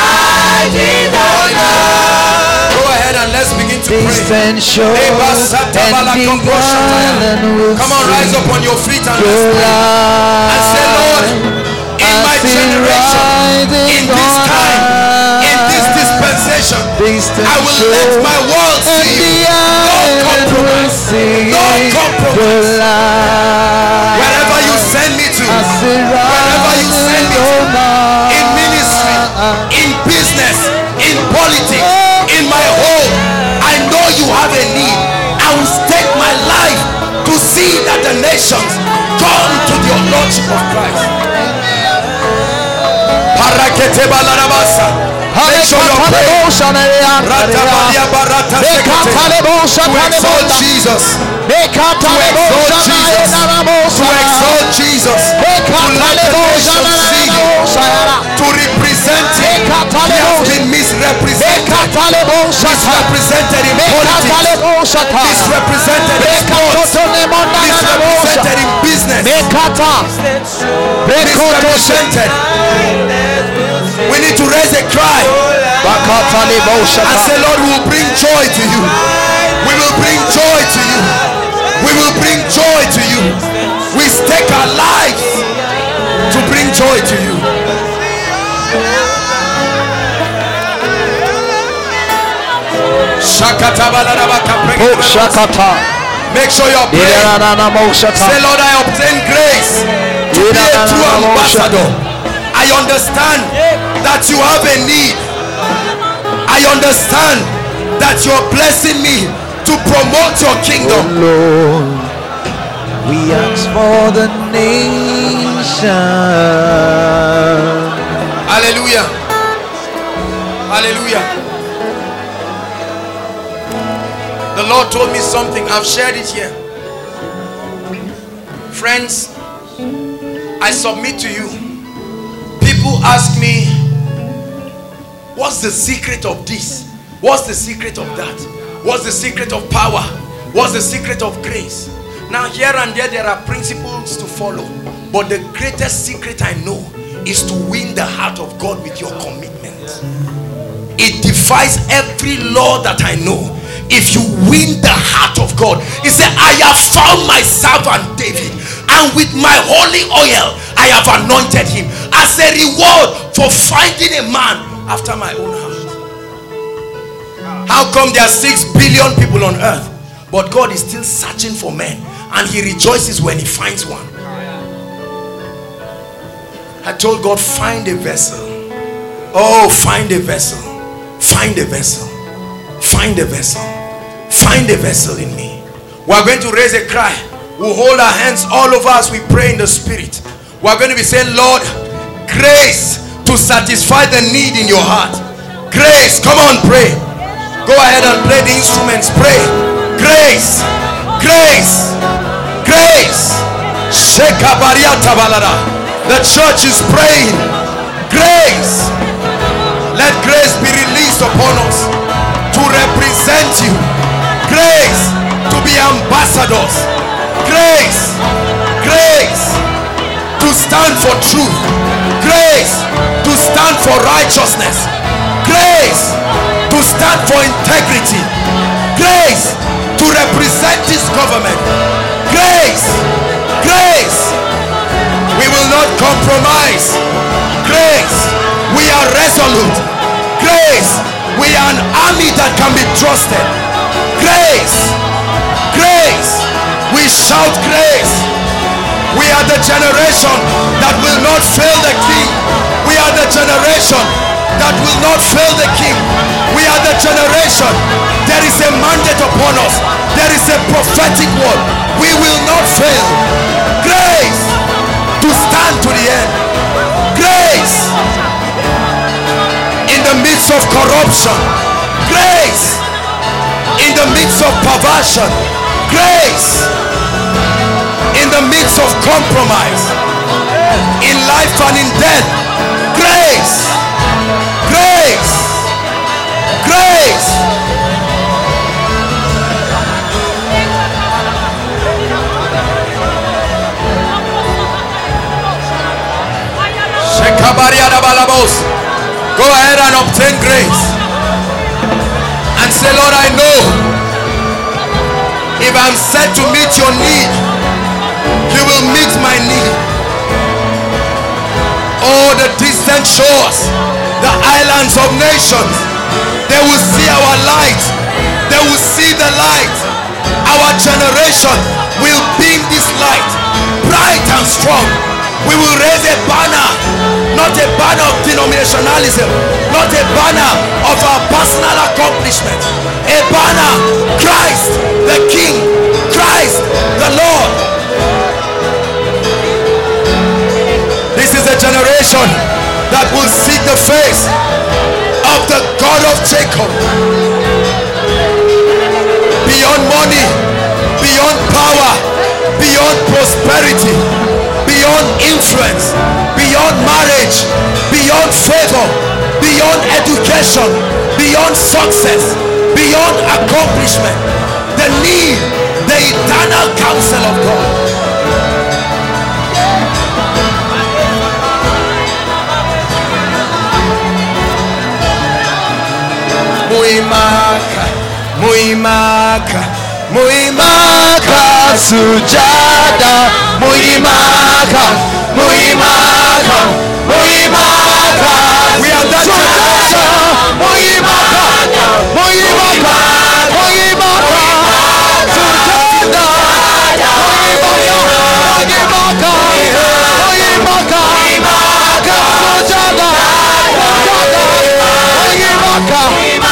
on us. Go ahead and let's begin to pray. Distant shores, and the island will Come on, rise up on your feet and let's your pray. light And say, Lord, in my generation, in this time, in this dispensation, I will let my world see you. No compromise. No compromise. Wherever you send me to, wherever you send me to, in ministry, in business, in politics, in my home, I know you have a need. I will stake my life to see that the nations come to the Lordship of Christ. Make sure you're praying. Ratabalia barata sekete. To exalt Jesus. To exalt Jesus. To exalt Jesus. To let the nation see. To represent him. He has been misrepresented. Misrepresented in politics. Misrepresented in sports. Misrepresented in business. Misrepresented. We need to raise a cry and say, Lord, we will bring joy to you. We will bring joy to you. We will bring joy to you. We stake our lives to bring joy to you. Make sure you're praying. Say, Lord, I obtain grace to be a true ambassador. I understand that you have a need. I understand that you're blessing me to promote your kingdom. Oh Lord, we ask for the nation. Hallelujah. Hallelujah. The Lord told me something. I've shared it here. Friends, I submit to you. People ask me, what's the secret of this? What's the secret of that? What's the secret of power? What's the secret of grace? Now here and there are principles to follow, but the greatest secret I know is to win the heart of God with your commitment. It defies every law that I know. If you win the heart of God, he said, I have found my servant David, and with my holy oil I have anointed him as a reward for finding a man after my own heart. How come there are 6 billion people on earth, but God is still searching for men, and he rejoices when he finds one? I told God, find a vessel. Oh, find a vessel. Find a vessel. Find a vessel. Find a vessel in me. We are going to raise a cry. We'll hold our hands all over as we pray in the spirit. We are going to be saying, Lord, grace to satisfy the need in your heart. Grace. Come on, pray. Go ahead and play the instruments. Pray. Grace. Grace. Grace. The church is praying. Grace. Let grace be released upon us to represent you. Grace to be ambassadors. Grace. Grace to stand for truth. Grace to stand for righteousness. Grace to stand for integrity. Grace to represent this government. Grace. Grace. We will not compromise. Grace. We are resolute. Grace. We are an army that can be trusted. Grace. Grace. We shout grace. We are the generation that will not fail the king. We are the generation that will not fail the king. We are the generation. There is a mandate upon us. There is a prophetic word. We will not fail. Grace to stand to the end. Grace in the midst of corruption. Grace in the midst of perversion. Grace in the midst of compromise. In life and in death. Grace. Grace. Grace. Go ahead and obtain grace and say, Lord, I know if I'm set to meet your need, you will meet my need. Oh, the distant shores, the islands of nations, they will see our light. They will see the light. Our generation will beam this light bright and strong. We will raise a banner, not a banner of denominationalism, not a banner of our personal accomplishment, a banner, Christ the King, Christ the Lord. This is a generation that will seek the face of beyond education, beyond success, beyond accomplishment. The need, the eternal counsel of God. Muimaka, muimaka, muimaka, sujada, muimaka, muimaka, muimaka. We are that generation. Muimaka, muimaka, muimaka, sujada, muimaka, muimaka, muimaka, sujada, muimaka.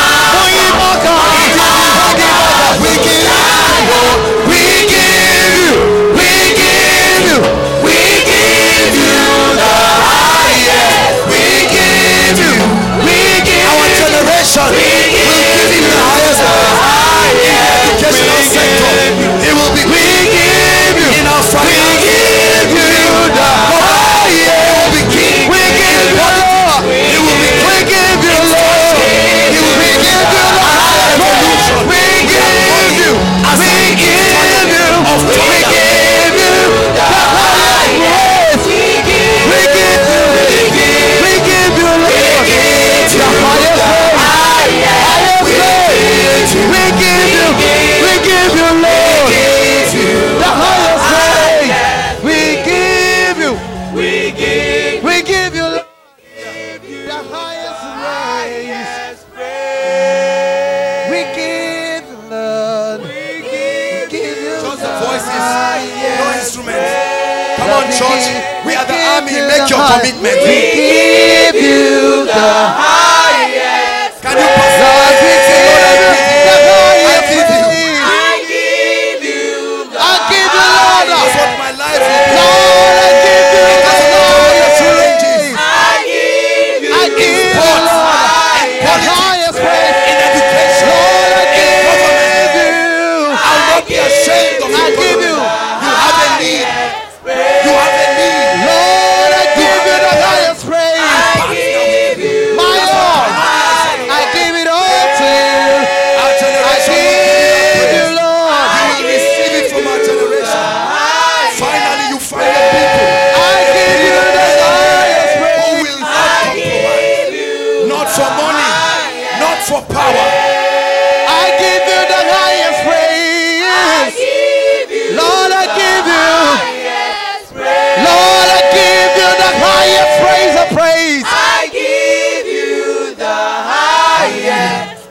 Make your commitment. We give you the highest. Can you pass the Lord, I give you. I give you the I give you, Lord. That's what my life will be. Lord, I give you It doesn't matter what the challenges. I give you I give you, Sports, Lord, in the politics, highest praise. in education, Lord, I in give government. you. I'll not be ashamed of I you. give you. You have a need. You have a need. Lord, I give you the highest praise. My Lord, I give it all to you. Our I generation will give give you, you Lord. You will receive it from our generation. Finally, you find the people I give you the highest who praise. will not compromise. Not for money, not for power. I give you the highest praise. Lord, I give you. Lord, I give you the highest praise of praise. I give you the highest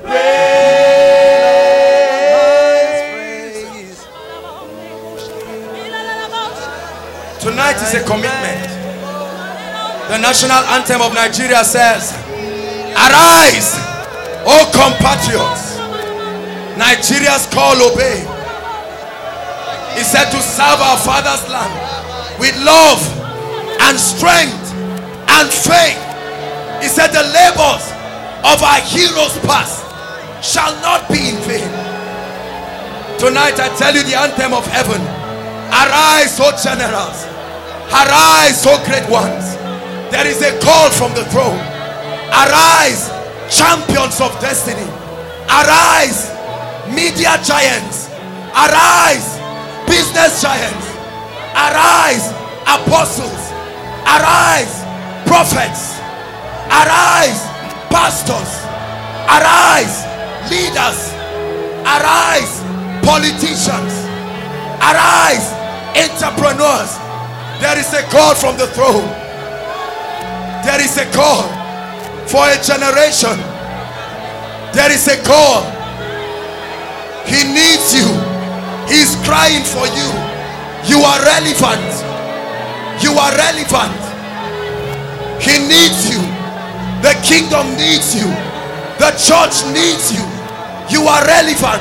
Tonight is a commitment. The national anthem of Nigeria says, "Arise, O compatriots." Nigeria's call obey. He said to serve our father's land with love and strength and faith. He said the labors of our heroes past shall not be in vain. Tonight I tell you the anthem of heaven. Arise, O generals. Arise, O great ones. There is a call from the throne. Arise, champions of destiny. Arise, media giants. Arise, business giants. Arise, apostles. Arise, prophets. Arise, pastors. Arise, leaders. Arise, politicians. Arise, entrepreneurs. There is a call from the throne. There is a call for a generation. There is a call. He needs you. He's crying for you. You are relevant. You are relevant. He needs you. The kingdom needs you. The church needs you. You are relevant.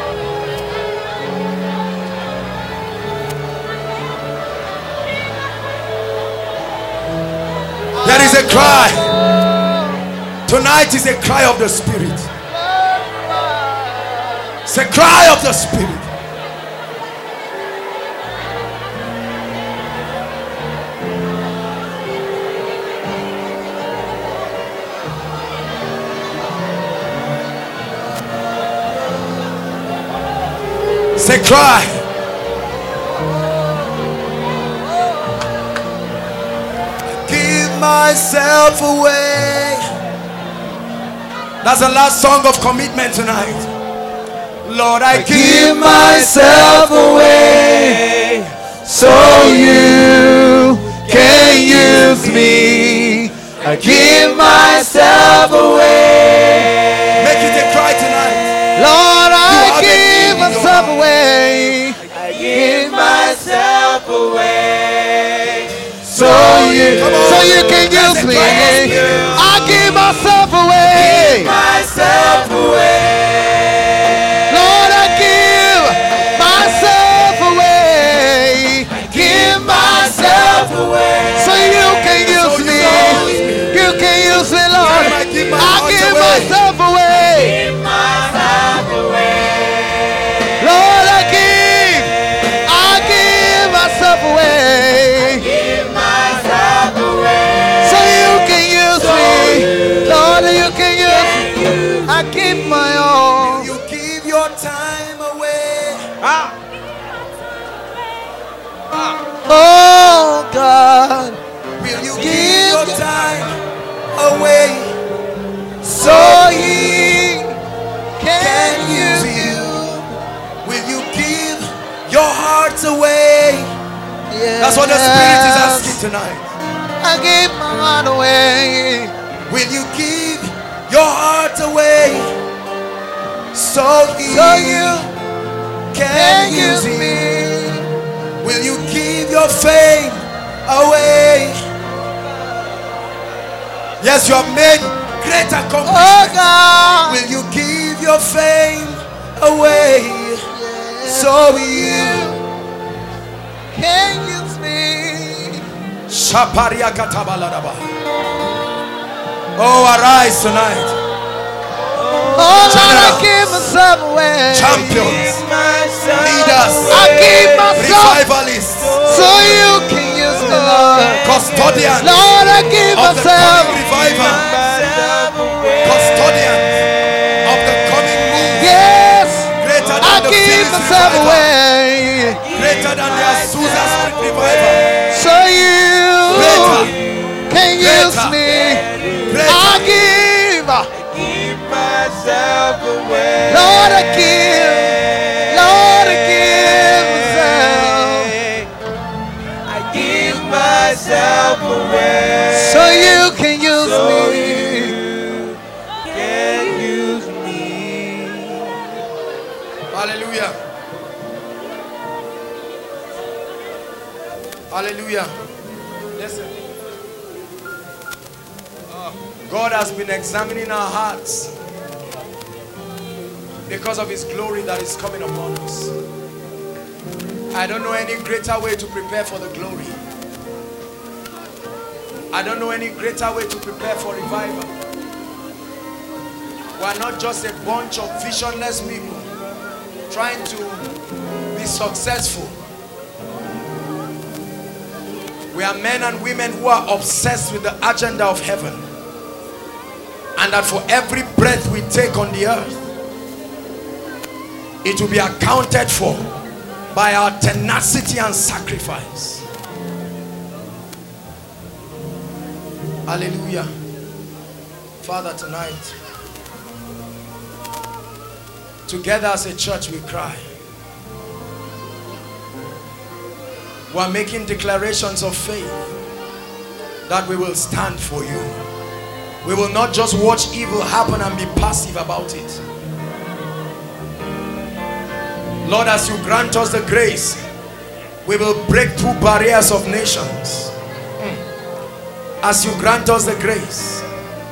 There is a cry. Tonight is a cry of the Spirit. It's a cry of the Spirit. Say cry. Give myself away. That's the last song of commitment tonight. Lord, I Give myself away so you can use me. I give myself away. Make it a cry tonight. Lord, I have a give need in your myself heart. away. I give myself away so you can use me. I give myself away. Myself away. Lord, I give myself away. Give myself away so you can use me. You can use me, Lord. I give myself away. Lord, I give myself away. So you can use me. Lord, you can use me. I give my all. You give your time away. Oh God, Will you Give give your your time away? so He can Can use use you. Will you give your heart away? Yes. That's what the Spirit is asking tonight. I give my heart away. Will you give your heart away? So He So you can can use use you. me. Will you give your fame away? Yes, you have made great Oh accomplishments. God, Will you give your fame away? So you can use me. Shaparia katabaladaba. Oh, arise tonight. Oh Lord, I Generals, give myself away. champions, leaders, I give myself revivalists, so you can use me, Lord. custodians Lord, I give of the myself. coming revival, custodians of the coming move, Yes, greater I than the give Phillies myself revival, away. greater than the Azusa Street revival, So you greater, can use greater, me. greater. I give. myself away. Lord, I give. Lord, I give myself. I give myself away. So you can use me. You can use me. Hallelujah. Hallelujah. Listen. God has been examining our hearts because of His glory that is coming upon us. I don't know any greater way to prepare for the glory. I don't know any greater way to prepare for revival. We are not just a bunch of visionless people trying to be successful. We are men and women who are obsessed with the agenda of heaven, and that for every breath we take on the earth, it will be accounted for by our tenacity and sacrifice. Hallelujah. Father, tonight, together as a church we cry. We are making declarations of faith that we will stand for you. We will not just watch evil happen and be passive about it. Lord, as you grant us the grace, we will break through barriers of nations. As you grant us the grace,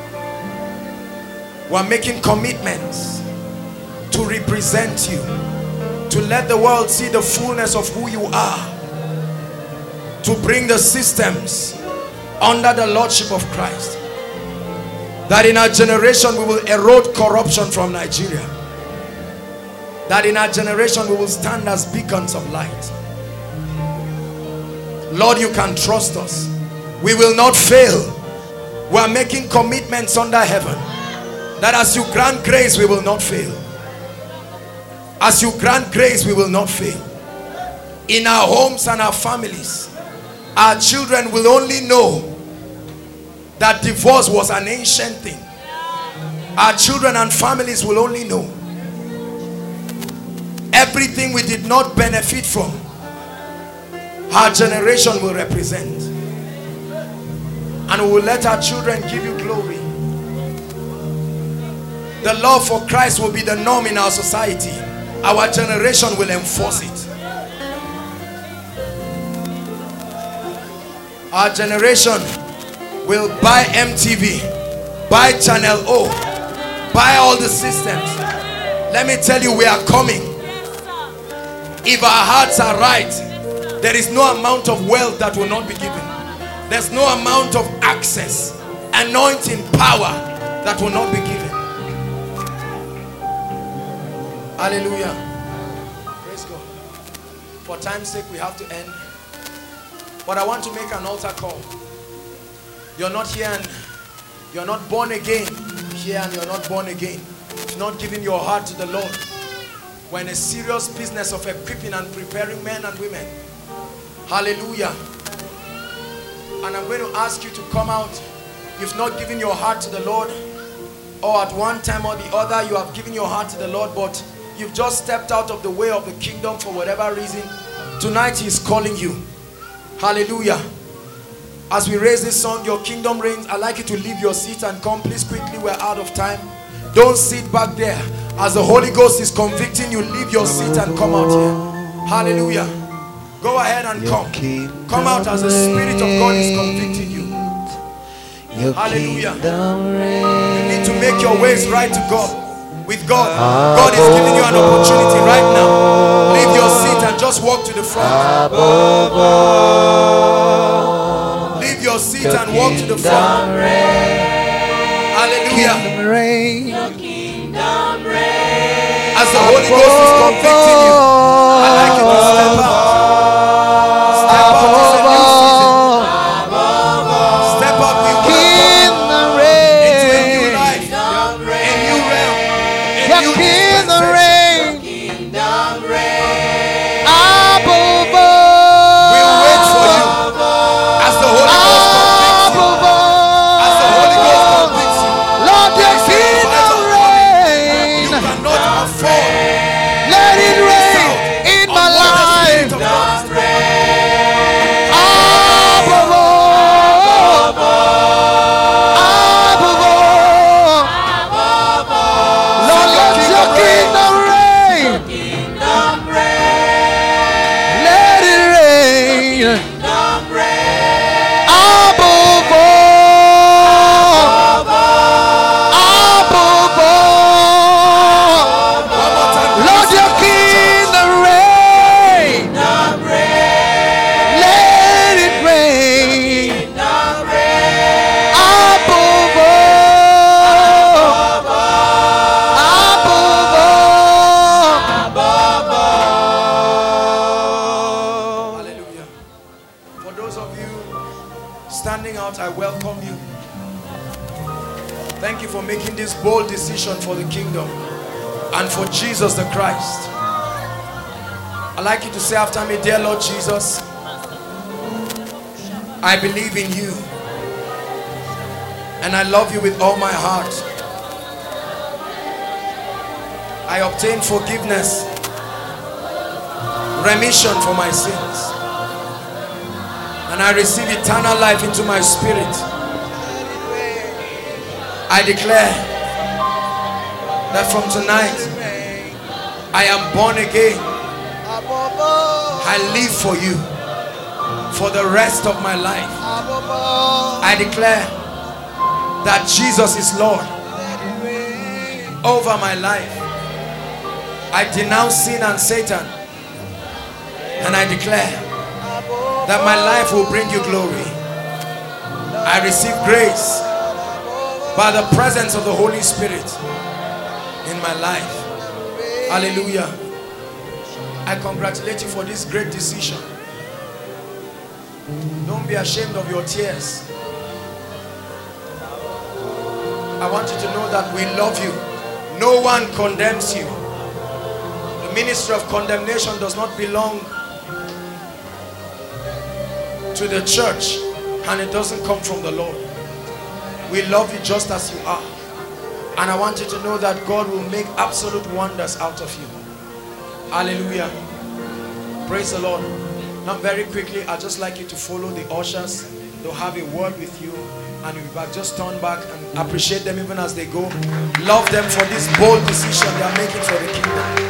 we are making commitments to represent you, to let the world see the fullness of who you are, to bring the systems under the lordship of Christ, that in our generation we will erode corruption from Nigeria, that in our generation we will stand as beacons of light. Lord, you can trust us. We will not fail. We are making commitments under heaven that as you grant grace, we will not fail. As you grant grace, we will not fail. In our homes and our families, our children will only know that divorce was an ancient thing. Our children and families will only know everything we did not benefit from, our generation will represent. And we will let our children give you glory. The love for Christ will be the norm in our society. Our generation will enforce it. Our generation will buy MTV, buy Channel O, buy all the systems. Let me tell you, we are coming. If our hearts are right, there is no amount of wealth that will not be given. There's no amount of access, anointing, power that will not be given. Hallelujah. Praise God. For time's sake, we have to end. But I want to make an altar call. You're not here and you're not born again. Here and you're not born again. You're not giving your heart to the Lord. We're in a serious business of equipping and preparing men and women. Hallelujah. And I'm going to ask you to come out. You've not given your heart to the Lord, or at one time or the other you have given your heart to the Lord, but you've just stepped out of the way of the kingdom for whatever reason. Tonight He is calling you. Hallelujah. As we raise this song, Your Kingdom Reigns, I'd like you to leave your seat and come. Please quickly, we're out of time. Don't sit back there. As the Holy Ghost is convicting you, leave your seat and come out here. Hallelujah. Go ahead and come. Come out as the Spirit of God is convicting you. Hallelujah. You need to make your ways right to God. With God. God is giving you an opportunity right now. Leave your seat and just walk to the front. Leave your seat and walk to the front. Hallelujah. As the Holy Ghost is convicting you, I'd like you to step out. Step out. It's a new season. Step out. We welcome into a new life, a new realm, a new dispensation. We'll wait for you. As the Holy Ghost convicts you, as the Holy Ghost convicts you, Lord, your kingdom reign. you cannot afford. Let it rain in my life. Above all. Lord, let your kingdom reign. Let it rain. Above all. One more time. Lord, your kingdom reign. Let it rain. Above all. Hallelujah. For those of you standing out, I welcome you. Thank you for making this bold decision for the kingdom and for Jesus the Christ. I'd like you to say after me, dear Lord Jesus, I believe in you and I love you with all my heart. I obtain forgiveness, remission for my sins, and I receive eternal life into my spirit. I declare that from tonight I am born again. I live for you for the rest of my life. I declare that Jesus is Lord over my life. I denounce sin and Satan, and I declare that my life will bring you glory. I receive grace by the presence of the Holy Spirit in my life. Hallelujah. I congratulate you for this great decision. Don't be ashamed of your tears. I want you to know that we love you. No one condemns you. The Ministry of condemnation does not belong to the church, and it doesn't come from the Lord. We love you just as you are, and I want you to know that God will make absolute wonders out of you. Hallelujah. Praise the Lord. Now very quickly, I'd just like you to follow the ushers. They'll have a word with you, and you'll be back. Just turn back and appreciate them even as they go. Love them for this bold decision they are making for the kingdom.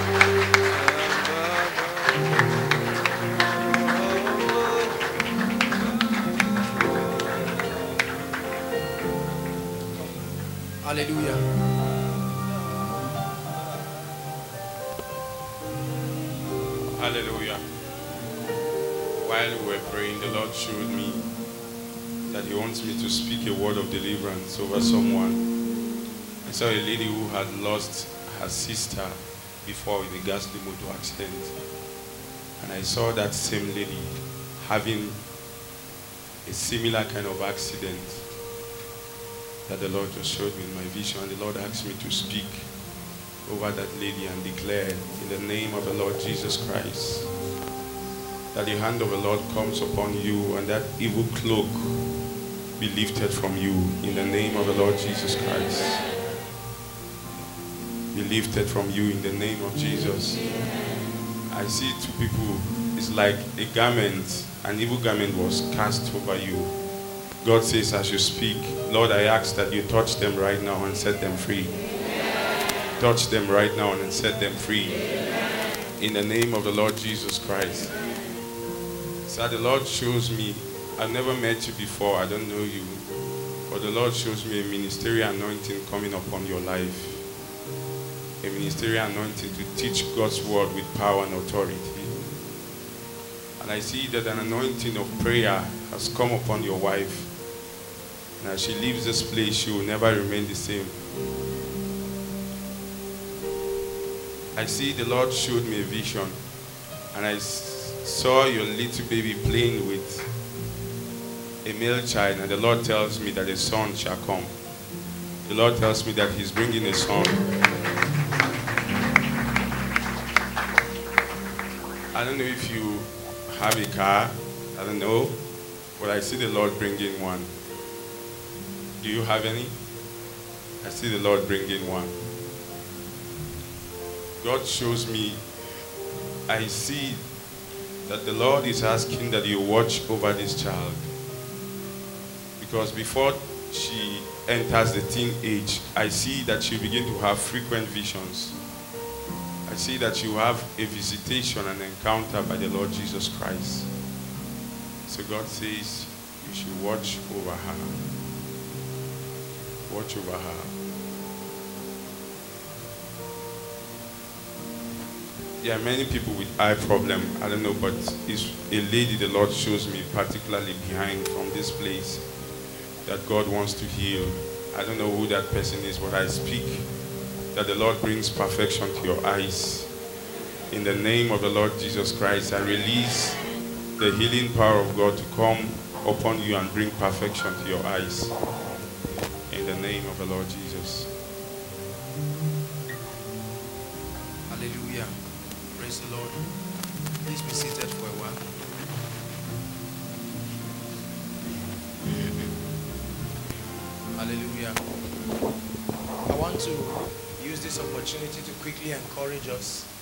Hallelujah. Hallelujah. While we were praying, the Lord showed me that He wants me to speak a word of deliverance over someone. I saw a lady who had lost her sister before in a ghastly motor accident. And I saw that same lady having a similar kind of accident that the Lord just showed me in my vision. And the Lord asked me to speak over that lady and declare in the name of the Lord Jesus Christ that the hand of the Lord comes upon you and that evil cloak be lifted from you in the name of the Lord Jesus Christ. Be lifted from you in the name of Jesus. I see two people. It's like a garment, an evil garment was cast over you. God says as you speak, Lord, I ask that you touch them right now and set them free. Touch them right now and set them free. In the name of the Lord Jesus Christ. So the Lord shows me, I've never met you before, I don't know you, but the Lord shows me a ministerial anointing coming upon your life. A ministerial anointing to teach God's word with power and authority. And I see that an anointing of prayer has come upon your wife. And as she leaves this place, she will never remain the same. I see the Lord showed me a vision, and I saw your little baby playing with a male child, and the Lord tells me that a son shall come. The Lord tells me that He's bringing a son. I don't know if you have a car, I don't know, but I see the Lord bringing one. Do you have any? I see the Lord bringing one. God shows me, I see that the Lord is asking that you watch over this child. Because before she enters the teen age, I see that she begin to have frequent visions. I see that you have a visitation and encounter by the Lord Jesus Christ. So God says you should watch over her. Watch over her. There are many people with eye problem. I don't know, but it's a lady the Lord shows me particularly behind from this place that God wants to heal. I don't know who that person is, but I speak that the Lord brings perfection to your eyes. In the name of the Lord Jesus Christ, I release the healing power of God to come upon you and bring perfection to your eyes. In the name of the Lord Jesus. Hallelujah. Praise the Lord. Please be seated for a while. Hallelujah. I want to use this opportunity to quickly encourage us